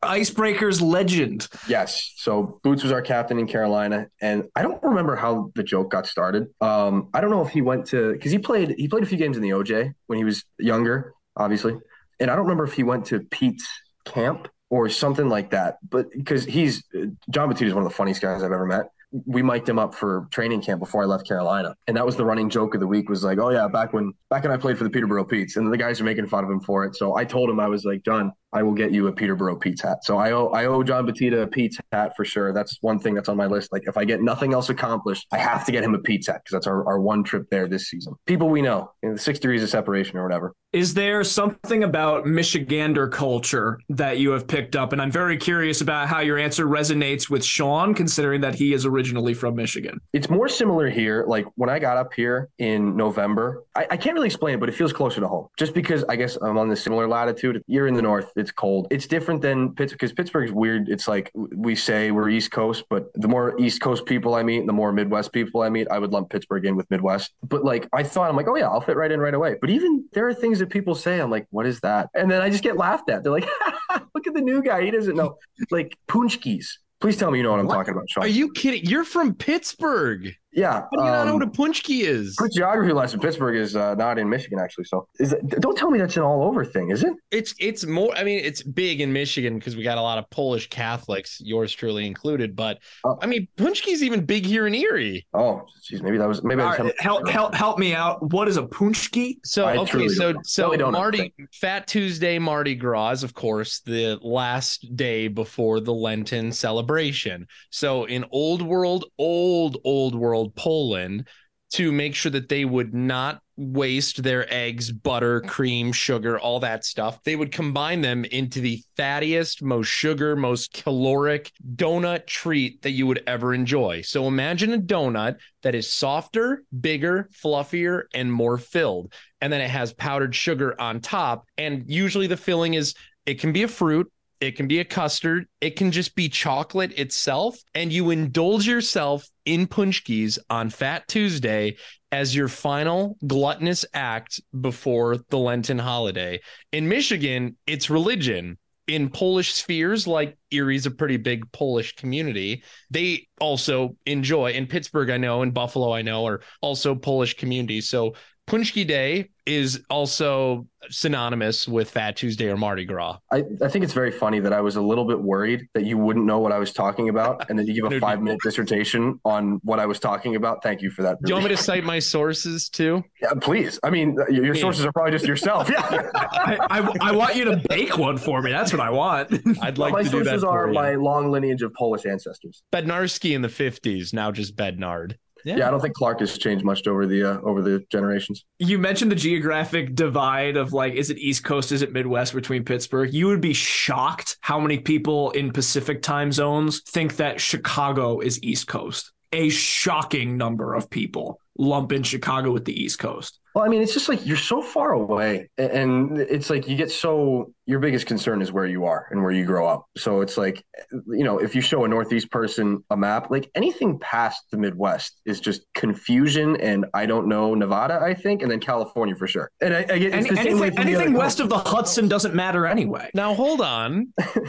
Icebreakers legend. Yes. So Boots was our captain in Carolina, and I don't remember how the joke got started. Um, I don't know if he went to because he played he played a few games in the O J when he was younger, obviously, and I don't remember if he went to Pete's camp or something like that. But because he's John Batista is one of the funniest guys I've ever met. We mic'd him up for training camp before I left Carolina. And that was the running joke of the week was like, oh yeah, back when back when I played for the Peterborough Petes. And the guys are making fun of him for it. So I told him, I was like, John, I will get you a Peterborough Petes hat. So I owe I owe John Batista a Petes hat for sure. That's one thing that's on my list. Like if I get nothing else accomplished, I have to get him a Petes hat because that's our, our one trip there this season. People we know, you know, the six degrees of separation or whatever. Is there something about Michigander culture that you have picked up? And I'm very curious about how your answer resonates with Sean, considering that he is originally from Michigan. It's more similar here. Like when I got up here in November, I, I can't really explain it, but it feels closer to home just because I guess I'm on the similar latitude. You're in the north. It's cold. It's different than Pittsburgh because Pittsburgh is weird. It's like we say we're East Coast, but the more East Coast people I meet, the more Midwest people I meet, I would lump Pittsburgh in with Midwest. But like I thought, I'm like, oh yeah, I'll fit right in right away. But even there are things that people say, I'm like, what is that? And then I just get laughed at. They're like, look at the new guy. He doesn't know. Like punchkis. Please tell me you know what I'm what? talking about, Sean. Are you kidding? You're from Pittsburgh. Yeah. How do you um, not know what a punchki is? Quick geography lesson. Pittsburgh is uh, not in Michigan, actually. So is it, don't tell me that's an all over thing, is it? It's it's more, I mean, it's big in Michigan because we got a lot of Polish Catholics, yours truly included. But oh. I mean, punchki is even big here in Erie. Oh, geez. Maybe that was, maybe I was right, help, help, help me out. What is a punchki? So, I okay. So, don't, so really Mardi, Fat Tuesday, Mardi Gras, of course, the last day before the Lenten celebration. So in old world, old, old world Poland, to make sure that they would not waste their eggs, butter, cream, sugar, all that stuff. They would combine them into the fattiest, most sugar, most caloric donut treat that you would ever enjoy. So imagine a donut that is softer, bigger, fluffier, and more filled. And then it has powdered sugar on top. And usually the filling is, it can be a fruit, it can be a custard, it can just be chocolate itself, and you indulge yourself in punchkis on Fat Tuesday as your final gluttonous act before the Lenten holiday. In Michigan, it's religion. In Polish spheres, like Erie's a pretty big Polish community, they also enjoy. In Pittsburgh, I know, and Buffalo, I know, are also Polish communities. So Punchki Day is also synonymous with Fat Tuesday or Mardi Gras. I, I think it's very funny that I was a little bit worried that you wouldn't know what I was talking about and then you give a five minute dissertation on what I was talking about. Thank you for that. Do you want me to cite my sources too? Yeah, please. I mean, your yeah. sources are probably just yourself. Yeah. I, I, I want you to bake one for me. That's what I want. I'd like well, to do that. My sources are my long lineage of Polish ancestors. Bednarski in the fifties, now just Bednard. Yeah. yeah, I don't think Clark has changed much over the uh, over the generations. You mentioned the geographic divide of like, is it East Coast, is it Midwest between Pittsburgh? You would be shocked how many people in Pacific time zones think that Chicago is East Coast. A shocking number of people lump in Chicago with the East Coast. Well, I mean, it's just like you're so far away, and it's like you get so your biggest concern is where you are and where you grow up. So it's like, you know, if you show a Northeast person a map, like anything past the Midwest is just confusion. And I don't know, Nevada, I think, and then California for sure. And I, I get Any, anything, anything west of the Hudson doesn't matter anyway. Now, hold on.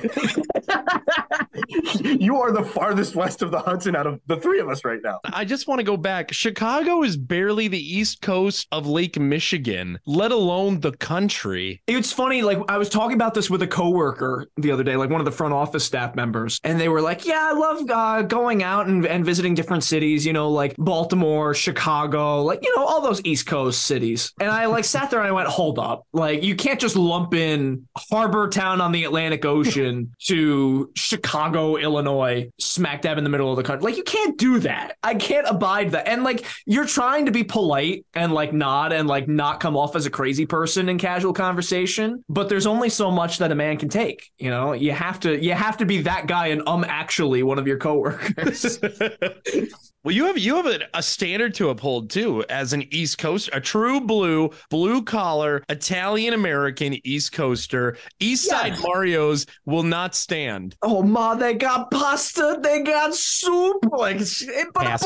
You are the farthest west of the Hudson out of the three of us right now. I just want to go back. Chicago is barely the East Coast of Lake Michigan, let alone the country. It's funny, like I was talking about this with a coworker the other day, like one of the front office staff members, and they were like, yeah, I love uh, going out and, and visiting different cities, you know, like Baltimore, Chicago, like, you know, all those East Coast cities. And I like sat there and I went, hold up, like you can't just lump in harbor town on the Atlantic Ocean to Chicago, Illinois, smack dab in the middle of the country. Like you can't do that. I can't abide that. And like you're trying to be polite and like nod and like not come off as a crazy person in casual conversation, but there's only so much that a man can take. You know, you have to you have to be that guy and um actually one of your coworkers. Well, you have you have a, a standard to uphold too, as an East Coast, a true blue, blue collar, Italian American East Coaster. East Side yes. Marios will not stand. Oh ma, they got pasta, they got soup, like pasta.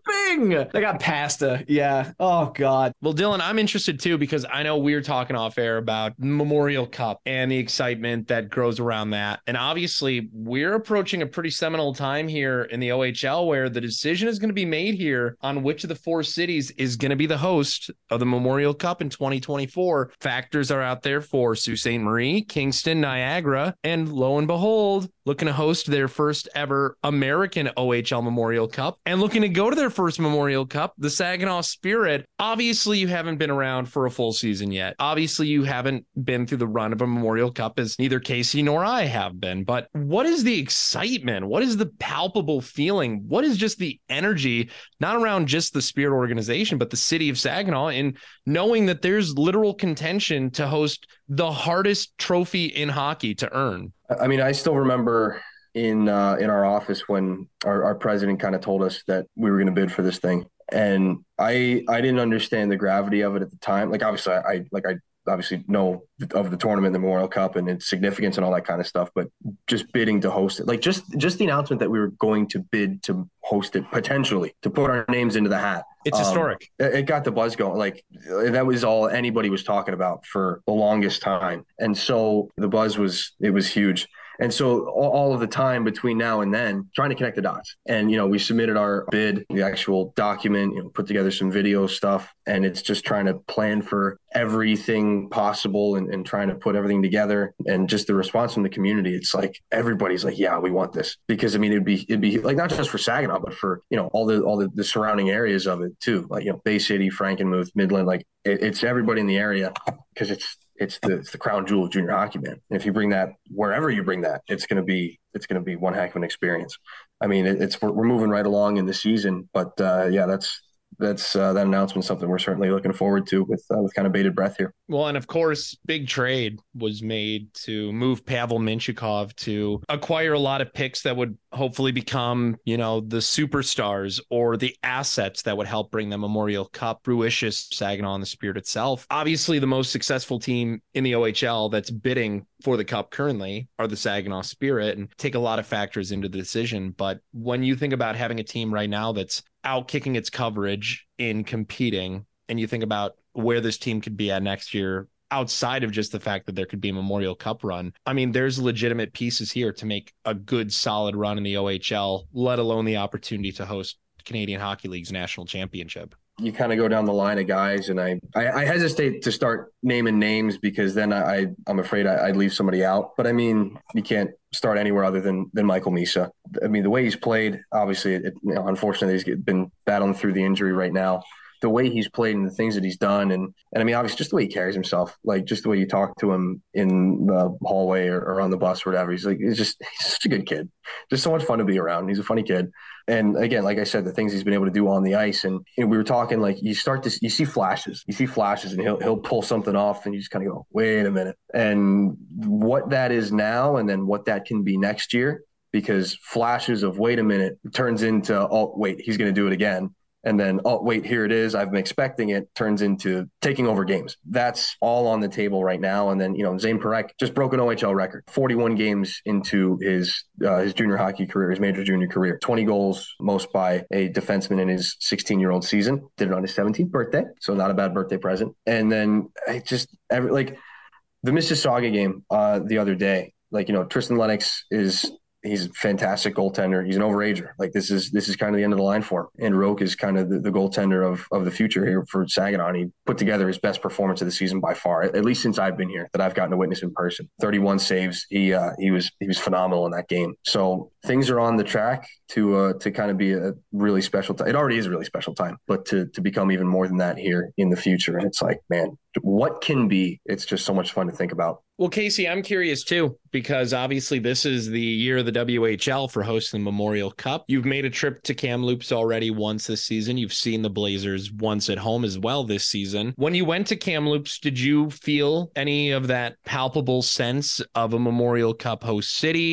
Bing! I got pasta. Yeah. Oh, God. Well, Dylan, I'm interested too, because I know we were talking off air about Memorial Cup and the excitement that grows around that. And obviously, we're approaching a pretty seminal time here in the O H L where the decision is going to be made here on which of the four cities is going to be the host of the Memorial Cup in twenty twenty-four. Factors are out there for Sault Ste. Marie, Kingston, Niagara, and lo and behold, looking to host their first ever American O H L Memorial Cup and looking to go to their first Memorial Cup, the Saginaw Spirit. Obviously, you haven't been around for a full season yet. Obviously, you haven't been through the run of a Memorial Cup as neither Casey nor I have been. But what is the excitement? What is the palpable feeling? What is just the energy, not around just the Spirit organization, but the city of Saginaw, in knowing that there's literal contention to host the hardest trophy in hockey to earn? I mean, I still remember in uh, in our office when our, our president kind of told us that we were going to bid for this thing, and I I didn't understand the gravity of it at the time. Like obviously, I, I like I obviously know of the tournament, the Memorial Cup, and its significance and all that kind of stuff. But just bidding to host it, like just just the announcement that we were going to bid to host it, potentially to put our names into the hat. It's um, historic. It, it got the buzz going. Like that was all anybody was talking about for the longest time. And so the buzz was, it was huge. And so all, all of the time between now and then, trying to connect the dots. And, you know, we submitted our bid, the actual document, you know, put together some video stuff. And it's just trying to plan for everything possible and, and trying to put everything together. And just the response from the community, it's like everybody's like, yeah, we want this. Because I mean, it'd be it'd be like not just for Saginaw, but for, you know, all the all the, the surrounding areas of it too. Like, you know, Bay City, Frankenmuth, Midland, like it, it's everybody in the area, because it's It's the, it's the crown jewel of junior hockey, man. And if you bring that, wherever you bring that, it's going to be, it's going to be one heck of an experience. I mean, it, it's, we're, we're moving right along in the season, but uh, yeah, that's, that's uh, that announcement, something we're certainly looking forward to with, uh, with kind of bated breath here. Well, and of course, big trade was made to move Pavel Mintyukov to acquire a lot of picks that would hopefully become, you know, the superstars or the assets that would help bring the Memorial Cup fruition, Saginaw and the Spirit itself. Obviously, the most successful team in the O H L that's bidding for the Cup currently are the Saginaw Spirit, and take a lot of factors into the decision. But when you think about having a team right now that's out kicking its coverage in competing, and you think about where this team could be at next year, outside of just the fact that there could be a Memorial Cup run, I mean, there's legitimate pieces here to make a good, solid run in the O H L, let alone the opportunity to host Canadian Hockey League's national championship. You kind of go down the line of guys, and I, I, I hesitate to start naming names because then I, I'm afraid I, I'd leave somebody out. But I mean, you can't start anywhere other than than Michael Misa. I mean, the way he's played, obviously, it, you know, unfortunately, he's been battling through the injury right now. The way he's played and the things that he's done, and and I mean, obviously, just the way he carries himself, like just the way you talk to him in the hallway or, or on the bus or whatever. He's like, he's just he's such a good kid, just so much fun to be around. He's a funny kid. And again, like I said, the things he's been able to do on the ice, and you know, we were talking, like you start to, you see flashes, you see flashes, and he'll he'll pull something off, and you just kind of go, wait a minute, and what that is now, and then what that can be next year, because flashes of wait a minute turns into oh wait, he's going to do it again. And then, oh, wait, here it is. I've been expecting it, turns into taking over games. That's all on the table right now. And then, you know, Zane Parekh just broke an O H L record, forty-one games into his uh, his junior hockey career, his major junior career, twenty goals, most by a defenseman in his sixteen-year-old season. Did it on his seventeenth birthday, so not a bad birthday present. And then I just, every, like, the Mississauga game uh, the other day, like, you know, Tristan Lennox is – he's a fantastic goaltender. He's an overager. Like this is this is kind of the end of the line for him. And Roque is kind of the, the goaltender of of the future here for Saginaw. And he put together his best performance of the season by far, at, at least since I've been here, that I've gotten to witness in person. thirty-one saves. He uh, he was he was phenomenal in that game. So things are on the track to uh, to kind of be a really special time. It already is a really special time, but to to become even more than that here in the future. And it's like, man, what can be? It's just so much fun to think about. Well, Casey, I'm curious too, because obviously this is the year of the W H L for hosting the Memorial Cup. You've made a trip to Kamloops already once this season. You've seen the Blazers once at home as well this season. When you went to Kamloops, did you feel any of that palpable sense of a Memorial Cup host city?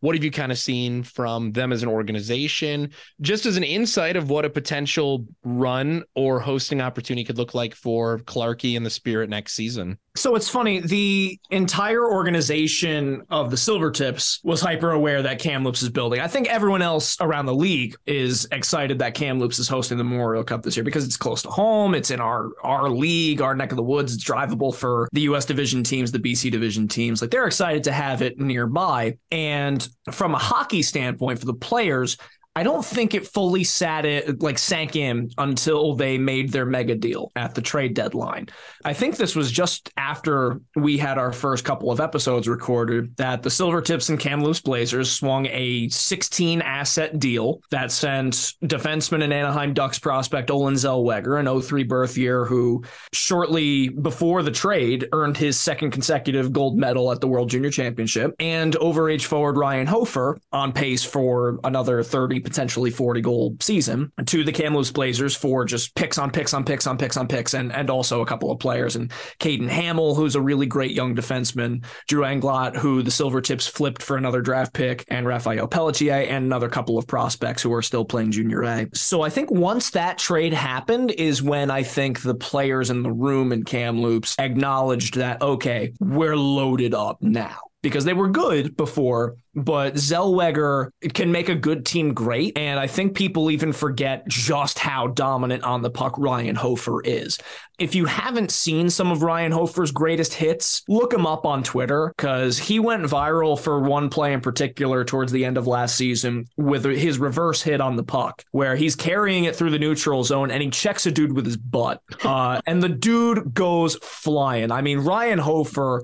what have you kind of seen from them as an organization, just as an insight of what a potential run or hosting opportunity could look like for Clarkey and the Spirit next season? So it's funny, the entire organization of the Silvertips was hyper aware that Kamloops is building. I think everyone else around the league is excited that Kamloops is hosting the Memorial Cup this year because it's close to home. It's in our our league, our neck of the woods. It's drivable for the U S division teams, the B C division teams. Like, they're excited to have it nearby. And from a hockey standpoint for the players, I don't think it fully sat it like sank in until they made their mega deal at the trade deadline. I think this was just after we had our first couple of episodes recorded that the Silvertips and Kamloops Blazers swung a sixteen asset deal that sent defenseman and Anaheim Ducks prospect Olen Zellweger, an oh three birth year, who shortly before the trade earned his second consecutive gold medal at the World Junior Championship, and overage forward Ryan Hofer on pace for another thirty, potentially forty goal season, to the Kamloops Blazers for just picks on picks on picks on picks on picks, and, and also a couple of players. And Caden Hamill, who's a really great young defenseman, Drew Englot, who the Silvertips flipped for another draft pick, and Raphael Pelletier, and another couple of prospects who are still playing Junior A. So I think once that trade happened is when I think the players in the room in Kamloops acknowledged that, okay, we're loaded up now. Because they were good before, but Zellweger can make a good team great. And I think people even forget just how dominant on the puck Ryan Hofer is. If you haven't seen some of Ryan Hofer's greatest hits, look him up on Twitter, because he went viral for one play in particular towards the end of last season with his reverse hit on the puck, where he's carrying it through the neutral zone and he checks a dude with his butt. Uh, and the dude goes flying. I mean, Ryan Hofer,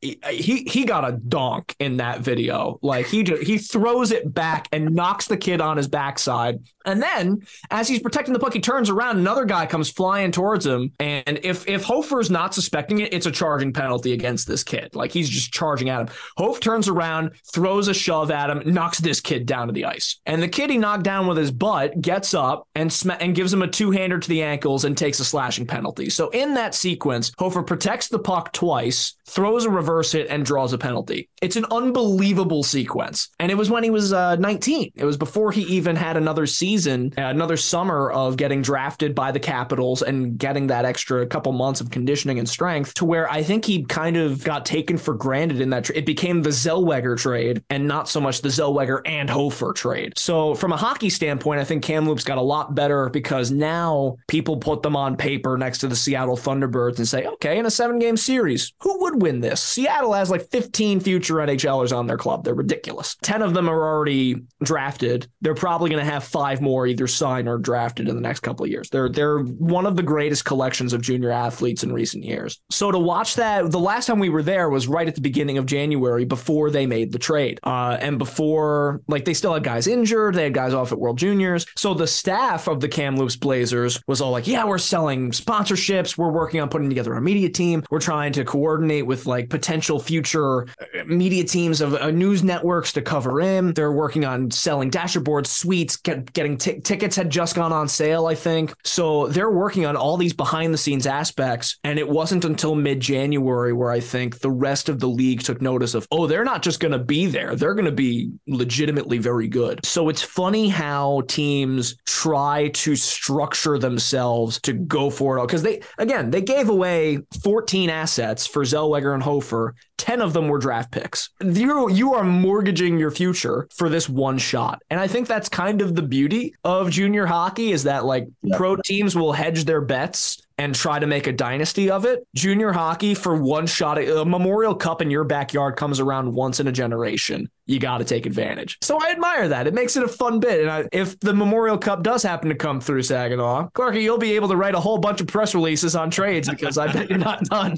He he got a donk in that video. Like, he just, he throws it back and knocks the kid on his backside. And then as he's protecting the puck, he turns around. Another guy comes flying towards him. And if if Hofer's not suspecting it, it's a charging penalty against this kid. Like, he's just charging at him. Hofer turns around, throws a shove at him, knocks this kid down to the ice. And the kid he knocked down with his butt gets up and sm- and gives him a two-hander to the ankles and takes a slashing penalty. So in that sequence, Hofer protects the puck twice, throws a reverse hit, and draws a penalty. It's an unbelievable sequence. And it was when he was uh, nineteen. It was before he even had another season, uh, another summer of getting drafted by the Capitals and getting that extra couple months of conditioning and strength, to where I think he kind of got taken for granted in that. Tra- it became the Zellweger trade and not so much the Zellweger and Hofer trade. So from a hockey standpoint, I think Kamloops got a lot better, because now people put them on paper next to the Seattle Thunderbirds and say, okay, in a seven-game series, who would win this? Seattle has like fifteen future N H Lers on their club. They're ridiculous. ten of them are already drafted. They're probably going to have five more either signed or drafted in the next couple of years. They're they're one of the greatest collections of junior athletes in recent years. So to watch that, the last time we were there was right at the beginning of January, before they made the trade. Uh, and before, like, they still had guys injured. They had guys off at World Juniors. So the staff of the Kamloops Blazers was all like, yeah, we're selling sponsorships. We're working on putting together a media team. We're trying to coordinate with like potential future media teams of uh, news networks to cover in. They're working on selling dasher boards, suites, get, getting t- tickets had just gone on sale, I think. So they're working on all these behind the scenes aspects. And it wasn't until mid-January where I think the rest of the league took notice of, oh, they're not just going to be there. They're going to be legitimately very good. So it's funny how teams try to structure themselves to go for it. Because they, again, they gave away fourteen assets for Zellweger and Hofer. ten of them were draft picks. You, you are mortgaging your future for this one shot. And I think that's kind of the beauty of junior hockey, is that like yeah. pro teams will hedge their bets and try to make a dynasty of it. Junior hockey, for one shot, a Memorial Cup in your backyard comes around once in a generation. You got to take advantage. So I admire that. It makes it a fun bit. And I, if the Memorial Cup does happen to come through Saginaw, Clarky, you'll be able to write a whole bunch of press releases on trades, because I bet you're not done.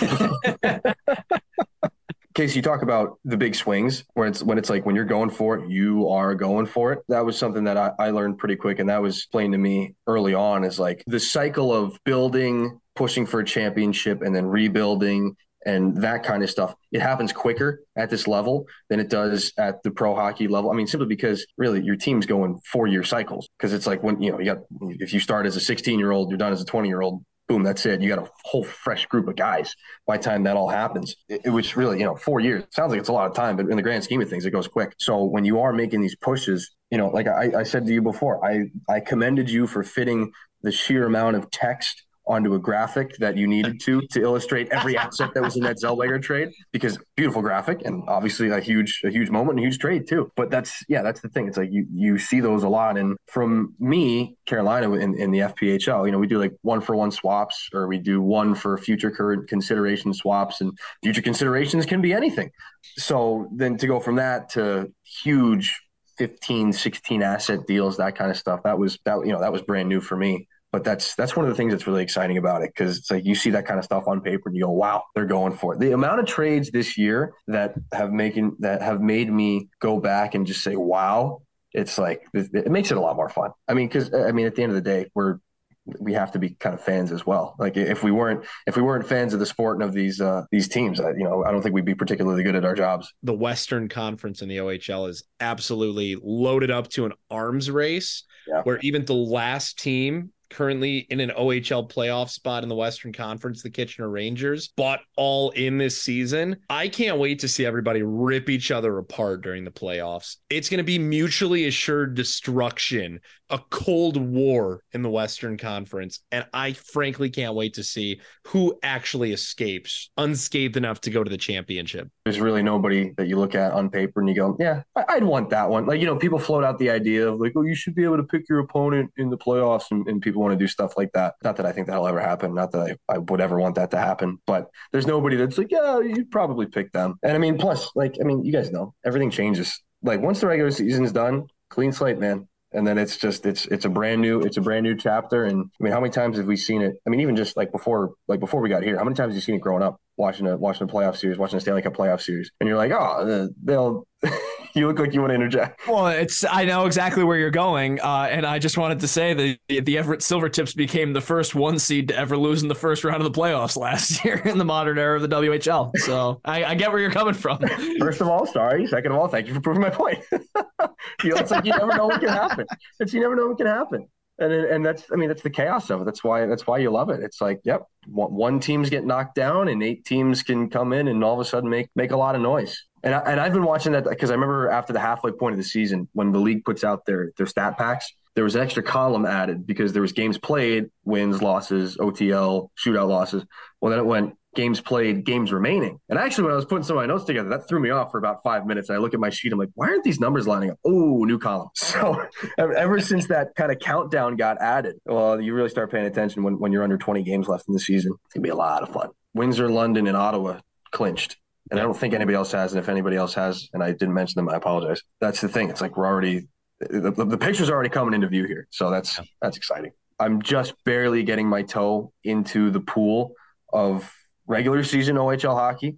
Casey, you talk about the big swings when it's when it's like when you're going for it, you are going for it. That was something that I, I learned pretty quick, and that was explained to me early on, is like the cycle of building, pushing for a championship, and then rebuilding and that kind of stuff. It happens quicker at this level than it does at the pro hockey level. I mean, simply because really your team's going four-year cycles, because it's like when, you know, you got, if you start as a sixteen-year-old, you're done as a twenty-year-old. boom, that's it. You got a whole fresh group of guys by the time that all happens. It, it was really, you know, four years. Sounds like it's a lot of time, but in the grand scheme of things, it goes quick. So when you are making these pushes, you know, like I, I said to you before, I, I commended you for fitting the sheer amount of text onto a graphic that you needed to to illustrate every asset that was in that Zellweger trade, because beautiful graphic and obviously a huge a huge moment, a huge trade too. But that's yeah, that's the thing. It's like you you see those a lot. And from me, Carolina in, in the F P H L, you know, we do like one for one swaps, or we do one for future current consideration swaps, and future considerations can be anything. So then to go from that to huge fifteen, sixteen asset deals, that kind of stuff, that was that you know that was brand new for me. But that's that's one of the things that's really exciting about it, because it's like you see that kind of stuff on paper and you go, wow, they're going for it. The amount of trades this year that have making that have made me go back and just say, wow, it's like it, it makes it a lot more fun. I mean, because I mean, at the end of the day, we're we have to be kind of fans as well. Like if we weren't if we weren't fans of the sport and of these uh, these teams, I, you know, I don't think we'd be particularly good at our jobs. The Western Conference in the O H L is absolutely loaded up to an arms race, yeah. where even the last team currently in an O H L playoff spot in the Western Conference, the Kitchener Rangers, bought all in this season. I can't wait to see everybody rip each other apart during the playoffs. It's going to be mutually assured destruction, a cold war in the Western Conference. And I frankly can't wait to see who actually escapes unscathed enough to go to the championship. There's really nobody that you look at on paper and you go, yeah, I'd want that one. Like, you know, people float out the idea of like, oh, you should be able to pick your opponent in the playoffs, and, and people want to do stuff like that. Not that I think that'll ever happen. Not that I, I would ever want that to happen, but there's nobody that's like, yeah, you'd probably pick them. And I mean, plus, like, I mean, you guys know, everything changes. Like once the regular season's done, clean slate, man. And then it's just, it's, it's a brand new, it's a brand new chapter. And I mean, how many times have we seen it? I mean, even just like before, like before we got here, how many times have you seen it growing up, watching a, watching a playoff series, watching a Stanley Cup playoff series? And you're like, oh, they'll, you look like you want to interject. Well, it's, I know exactly where you're going. Uh, and I just wanted to say that the, the Everett Silvertips became the first one seed to ever lose in the first round of the playoffs last year in the modern era of the W H L. So I, I get where you're coming from. First of all, sorry. Second of all, thank you for proving my point. You know, it's like you never know what can happen. It's you never know what can happen. And and that's, I mean, that's the chaos of it. That's why that's why you love it. It's like, yep, one teams get knocked down and eight teams can come in and all of a sudden make make a lot of noise. And I, and I've been watching that because I remember after the halfway point of the season, when the league puts out their their stat packs, there was an extra column added because there was games played, wins, losses, O T L, shootout losses. Well, then it went games played, games remaining. And actually, when I was putting some of my notes together, that threw me off for about five minutes. And I look at my sheet, I'm like, why aren't these numbers lining up? Oh, new column. So ever since that kind of countdown got added, well, you really start paying attention when, when you're under twenty games left in the season. It's going to be a lot of fun. Windsor, London, and Ottawa clinched. And I don't think anybody else has. And if anybody else has, and I didn't mention them, I apologize. That's the thing. It's like we're already the, the, the picture's already coming into view here. So that's that's exciting. I'm just barely getting my toe into the pool of regular season O H L hockey.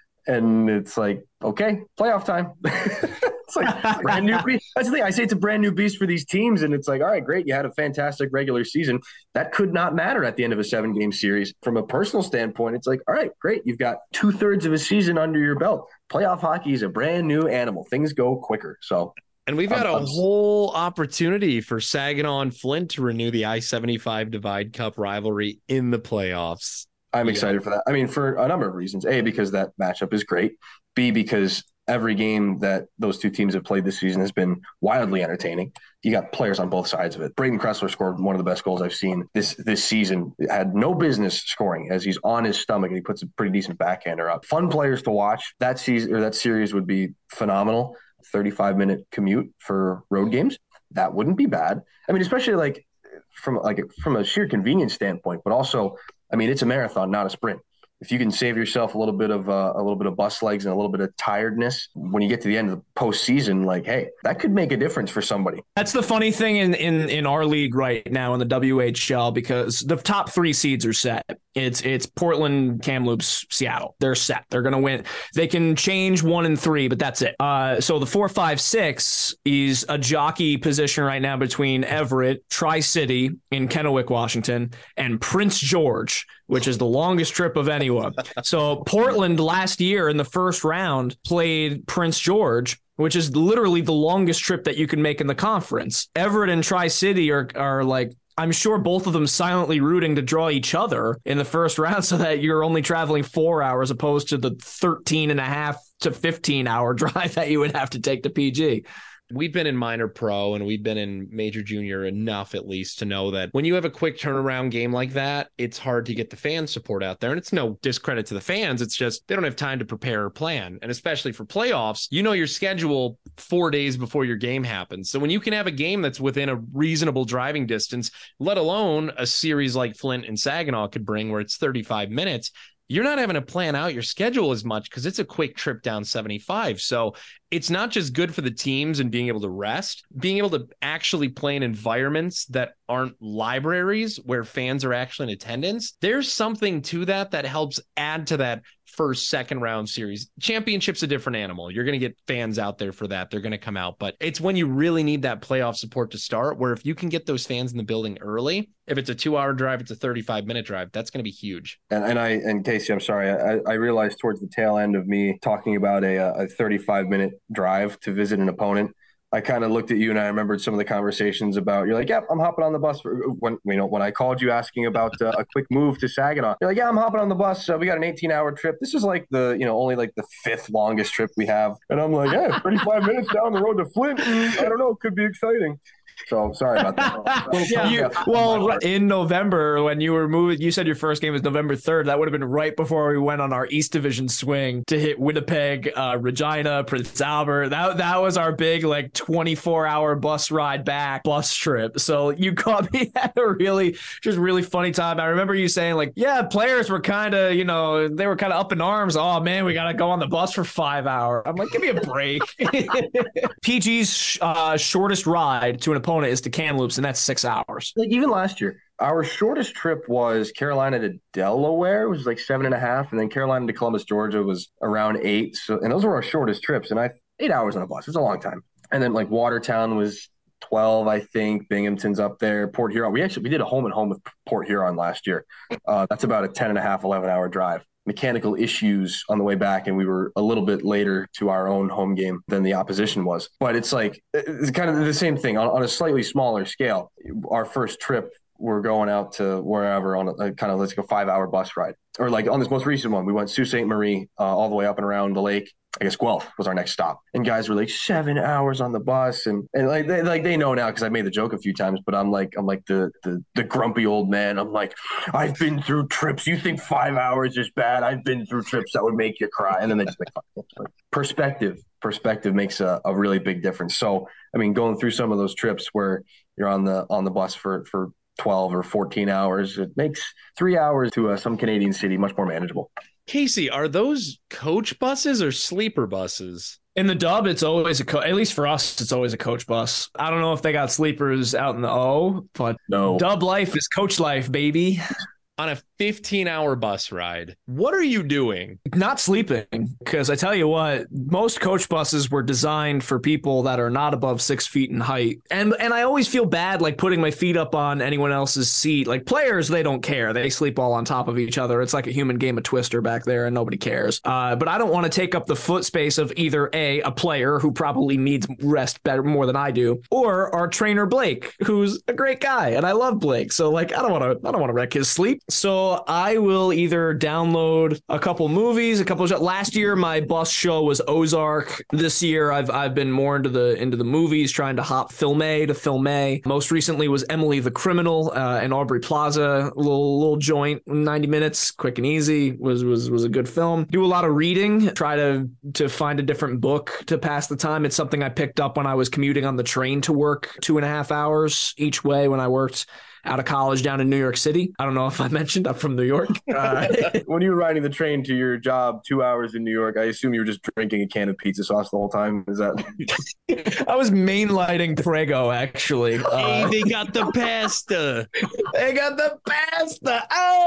And it's like, okay, playoff time. It's like brand new beast. That's the thing. I say it's a brand new beast for these teams. And it's like, all right, great. You had a fantastic regular season. That could not matter at the end of a seven game series. From a personal standpoint, it's like, all right, great. You've got two thirds of a season under your belt. Playoff hockey is a brand new animal. Things go quicker. So, and we've got a whole opportunity for Saginaw and Flint to renew the I seventy-five Divide Cup rivalry in the playoffs. I'm excited yeah. for that. I mean, for a number of reasons. A, because that matchup is great. B, because every game that those two teams have played this season has been wildly entertaining. You got players on both sides of it. Braden Kressler scored one of the best goals I've seen this this season. Had no business scoring as he's on his stomach and he puts a pretty decent backhander up. Fun players to watch. That season or that series would be phenomenal. thirty-five minute commute for road games. That wouldn't be bad. I mean, especially like from like from a sheer convenience standpoint, but also, I mean, it's a marathon, not a sprint. If you can save yourself a little bit of uh, a little bit of bus legs and a little bit of tiredness when you get to the end of the postseason, like, hey, that could make a difference for somebody. That's the funny thing in in in our league right now in the W H L, because the top three seeds are set. It's it's Portland, Kamloops, Seattle. They're set. They're going to win. They can change one and three, but that's it. Uh, so the four, five, six is a jockey position right now between Everett, Tri-City in Kennewick, Washington, and Prince George, which is the longest trip of anyone. So Portland last year in the first round played Prince George, which is literally the longest trip that you can make in the conference. Everett and Tri-City are are like I'm sure both of them silently rooting to draw each other in the first round so that you're only traveling four hours opposed to the thirteen and a half to fifteen hour drive that you would have to take to P G. We've been in minor pro and we've been in major junior enough, at least, to know that when you have a quick turnaround game like that, it's hard to get the fan support out there. And it's no discredit to the fans. It's just they don't have time to prepare or plan. And especially for playoffs, you know your schedule four days before your game happens. So when you can have a game that's within a reasonable driving distance, let alone a series like Flint and Saginaw could bring where it's thirty-five minutes, you're not having to plan out your schedule as much because it's a quick trip down seventy-five. So it's not just good for the teams and being able to rest, being able to actually play in environments that aren't libraries where fans are actually in attendance. There's something to that that helps add to that first, second round series. Championship's a different animal. You're going to get fans out there for that. They're going to come out, but it's when you really need that playoff support to start, where if you can get those fans in the building early, if it's a two hour drive, it's a thirty-five minute drive, that's going to be huge. And, and I, and Casey, I'm sorry. I, I realized towards the tail end of me talking about a, a thirty-five minute drive to visit an opponent, I kind of looked at you and I remembered some of the conversations about, you're like, yeah, I'm hopping on the bus. For, when, you know, when I called you asking about uh, a quick move to Saginaw, you're like, yeah, I'm hopping on the bus. Uh, we got an eighteen hour trip. This is like the, you know, only like the fifth longest trip we have. And I'm like, yeah, thirty-five minutes down the road to Flint. I don't know. It could be exciting. So sorry about that. yeah, you, well, in November when you were moving, you said your first game was November third. That would have been right before we went on our East Division swing to hit Winnipeg, uh, Regina, Prince Albert. That that was our big like twenty-four hour bus ride back bus trip. So you caught me at a really just really funny time. I remember you saying like, yeah, players were kind of, you know, they were kind of up in arms. Oh man, we got to go on the bus for five hours. I'm like, give me a break. P G's uh, shortest ride to an opponent is to Kamloops, and that's six hours. Like even last year, our shortest trip was Carolina to Delaware, which was like seven and a half, and then Carolina to Columbus, Georgia was around eight. So, and those were our shortest trips, and I eight hours on a bus. It's a long time. And then like Watertown was twelve, I think. Binghamton's up there. Port Huron. We actually we did a home and home with Port Huron last year. Uh, that's about a ten and a half, eleven hour drive. Mechanical issues on the way back, and we were a little bit later to our own home game than the opposition was. But it's like it's kind of the same thing on, on a slightly smaller scale. Our first trip, we're going out to wherever on a, a kind of let's go five hour bus ride, or like on this most recent one, we went Sault Ste. Marie uh, all the way up and around the lake. I guess Guelph was our next stop, and guys were like seven hours on the bus, and and like they like they know now because I made the joke a few times, but I'm like I'm like the the the grumpy old man. I'm like, I've been through trips. You think five hours is bad? I've been through trips that would make you cry, and then they just make fun. Perspective, perspective makes a, a really big difference. So I mean, going through some of those trips where you're on the on the bus for for twelve or fourteen hours, it makes three hours to uh, some Canadian city much more manageable. Casey, are those coach buses or sleeper buses? In the dub, it's always a co- at least for us, it's always a coach bus. I don't know if they got sleepers out in the O, but no. Dub life is coach life, baby. On a fifteen hour bus ride, what are you doing? Not sleeping, because I tell you what, most coach buses were designed for people that are not above six feet in height. And and I always feel bad like putting my feet up on anyone else's seat. Like players, they don't care. They sleep all on top of each other. It's like a human game of Twister back there and nobody cares. Uh, but I don't want to take up the foot space of either A, a player who probably needs rest better more than I do, or our trainer Blake, who's a great guy. And I love Blake. So like I don't want to I don't want to wreck his sleep. So I will either download a couple movies, a couple of last year my bus show was Ozark. This year I've I've been more into the into the movies, trying to hop Film A to Film A. Most recently was Emily the Criminal uh, in Aubrey Plaza, a little little joint, ninety minutes, quick and easy. Was was was a good film. Do a lot of reading, try to to find a different book to pass the time. It's something I picked up when I was commuting on the train to work, two and a half hours each way when I worked out of college down in New York City. I don't know if I mentioned I'm from New York. Uh, when you were riding the train to your job two hours in New York, I assume you were just drinking a can of pizza sauce the whole time. Is that? I was mainlighting Prego, actually. Hey, uh, they got the pasta. They got the pasta. Oh,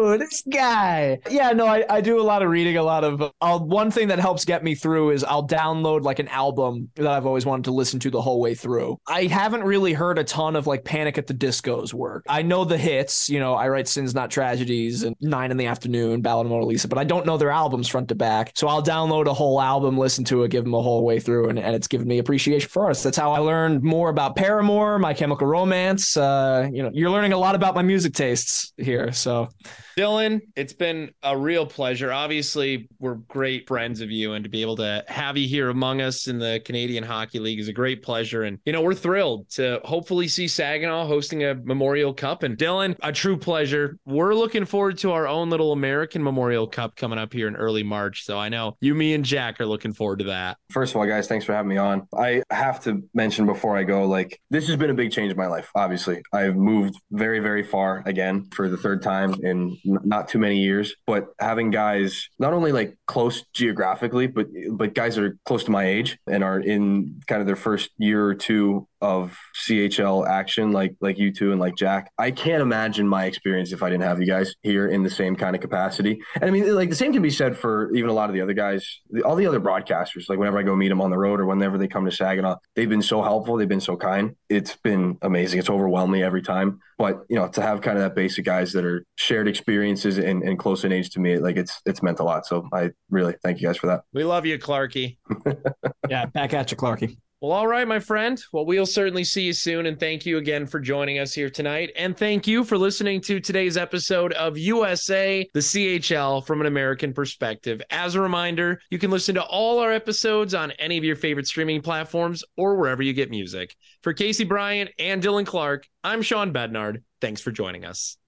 Dude, this guy. Yeah, no, I, I do a lot of reading, a lot of. I'll, one thing that helps get me through is I'll download like an album that I've always wanted to listen to the whole way through. I haven't really heard a ton of like Panic at the Disco's work. I know the hits, you know, I Write Sins Not Tragedies and Nine in the Afternoon, Ballad of Mona Lisa, but I don't know their albums front to back. So I'll download a whole album, listen to it, give them a whole way through, and, and it's given me appreciation for artists. That's how I learned more about Paramore, My Chemical Romance. Uh, you know, you're learning a lot about my music tastes here. So, Dylan, it's been a real pleasure. Obviously, we're great friends of you, and to be able to have you here among us in the Canadian Hockey League is a great pleasure. And, you know, we're thrilled to hopefully see Saginaw hosting a Memorial Cup. And Dylan, a true pleasure. We're looking forward to our own little American Memorial Cup coming up here in early March. So I know you, me, and Jack are looking forward to that. First of all, guys, thanks for having me on. I have to mention before I go, like, this has been a big change in my life, obviously. I've moved very, very far again for the third time in not too many years, but having guys not only like close geographically, but but guys that are close to my age and are in kind of their first year or two of C H L action, like like you two and like Jack. I can't imagine my experience if I didn't have you guys here in the same kind of capacity. And I mean, like the same can be said for even a lot of the other guys, all the other broadcasters. Like whenever I go meet them on the road or whenever they come to Saginaw, they've been so helpful. They've been so kind. It's been amazing. It's overwhelmed me every time. But, you know, to have kind of that base of guys that are shared experiences and, and close in age to me, like it's it's meant a lot. So I really thank you guys for that. We love you, Clarky. yeah, back at you, Clarky. Well, all right, my friend. Well, we'll certainly see you soon. And thank you again for joining us here tonight. And thank you for listening to today's episode of U S A, the C H L from an American perspective. As a reminder, you can listen to all our episodes on any of your favorite streaming platforms or wherever you get music. For Casey Bryant and Dylan Clark, I'm Sean Bednard. Thanks for joining us.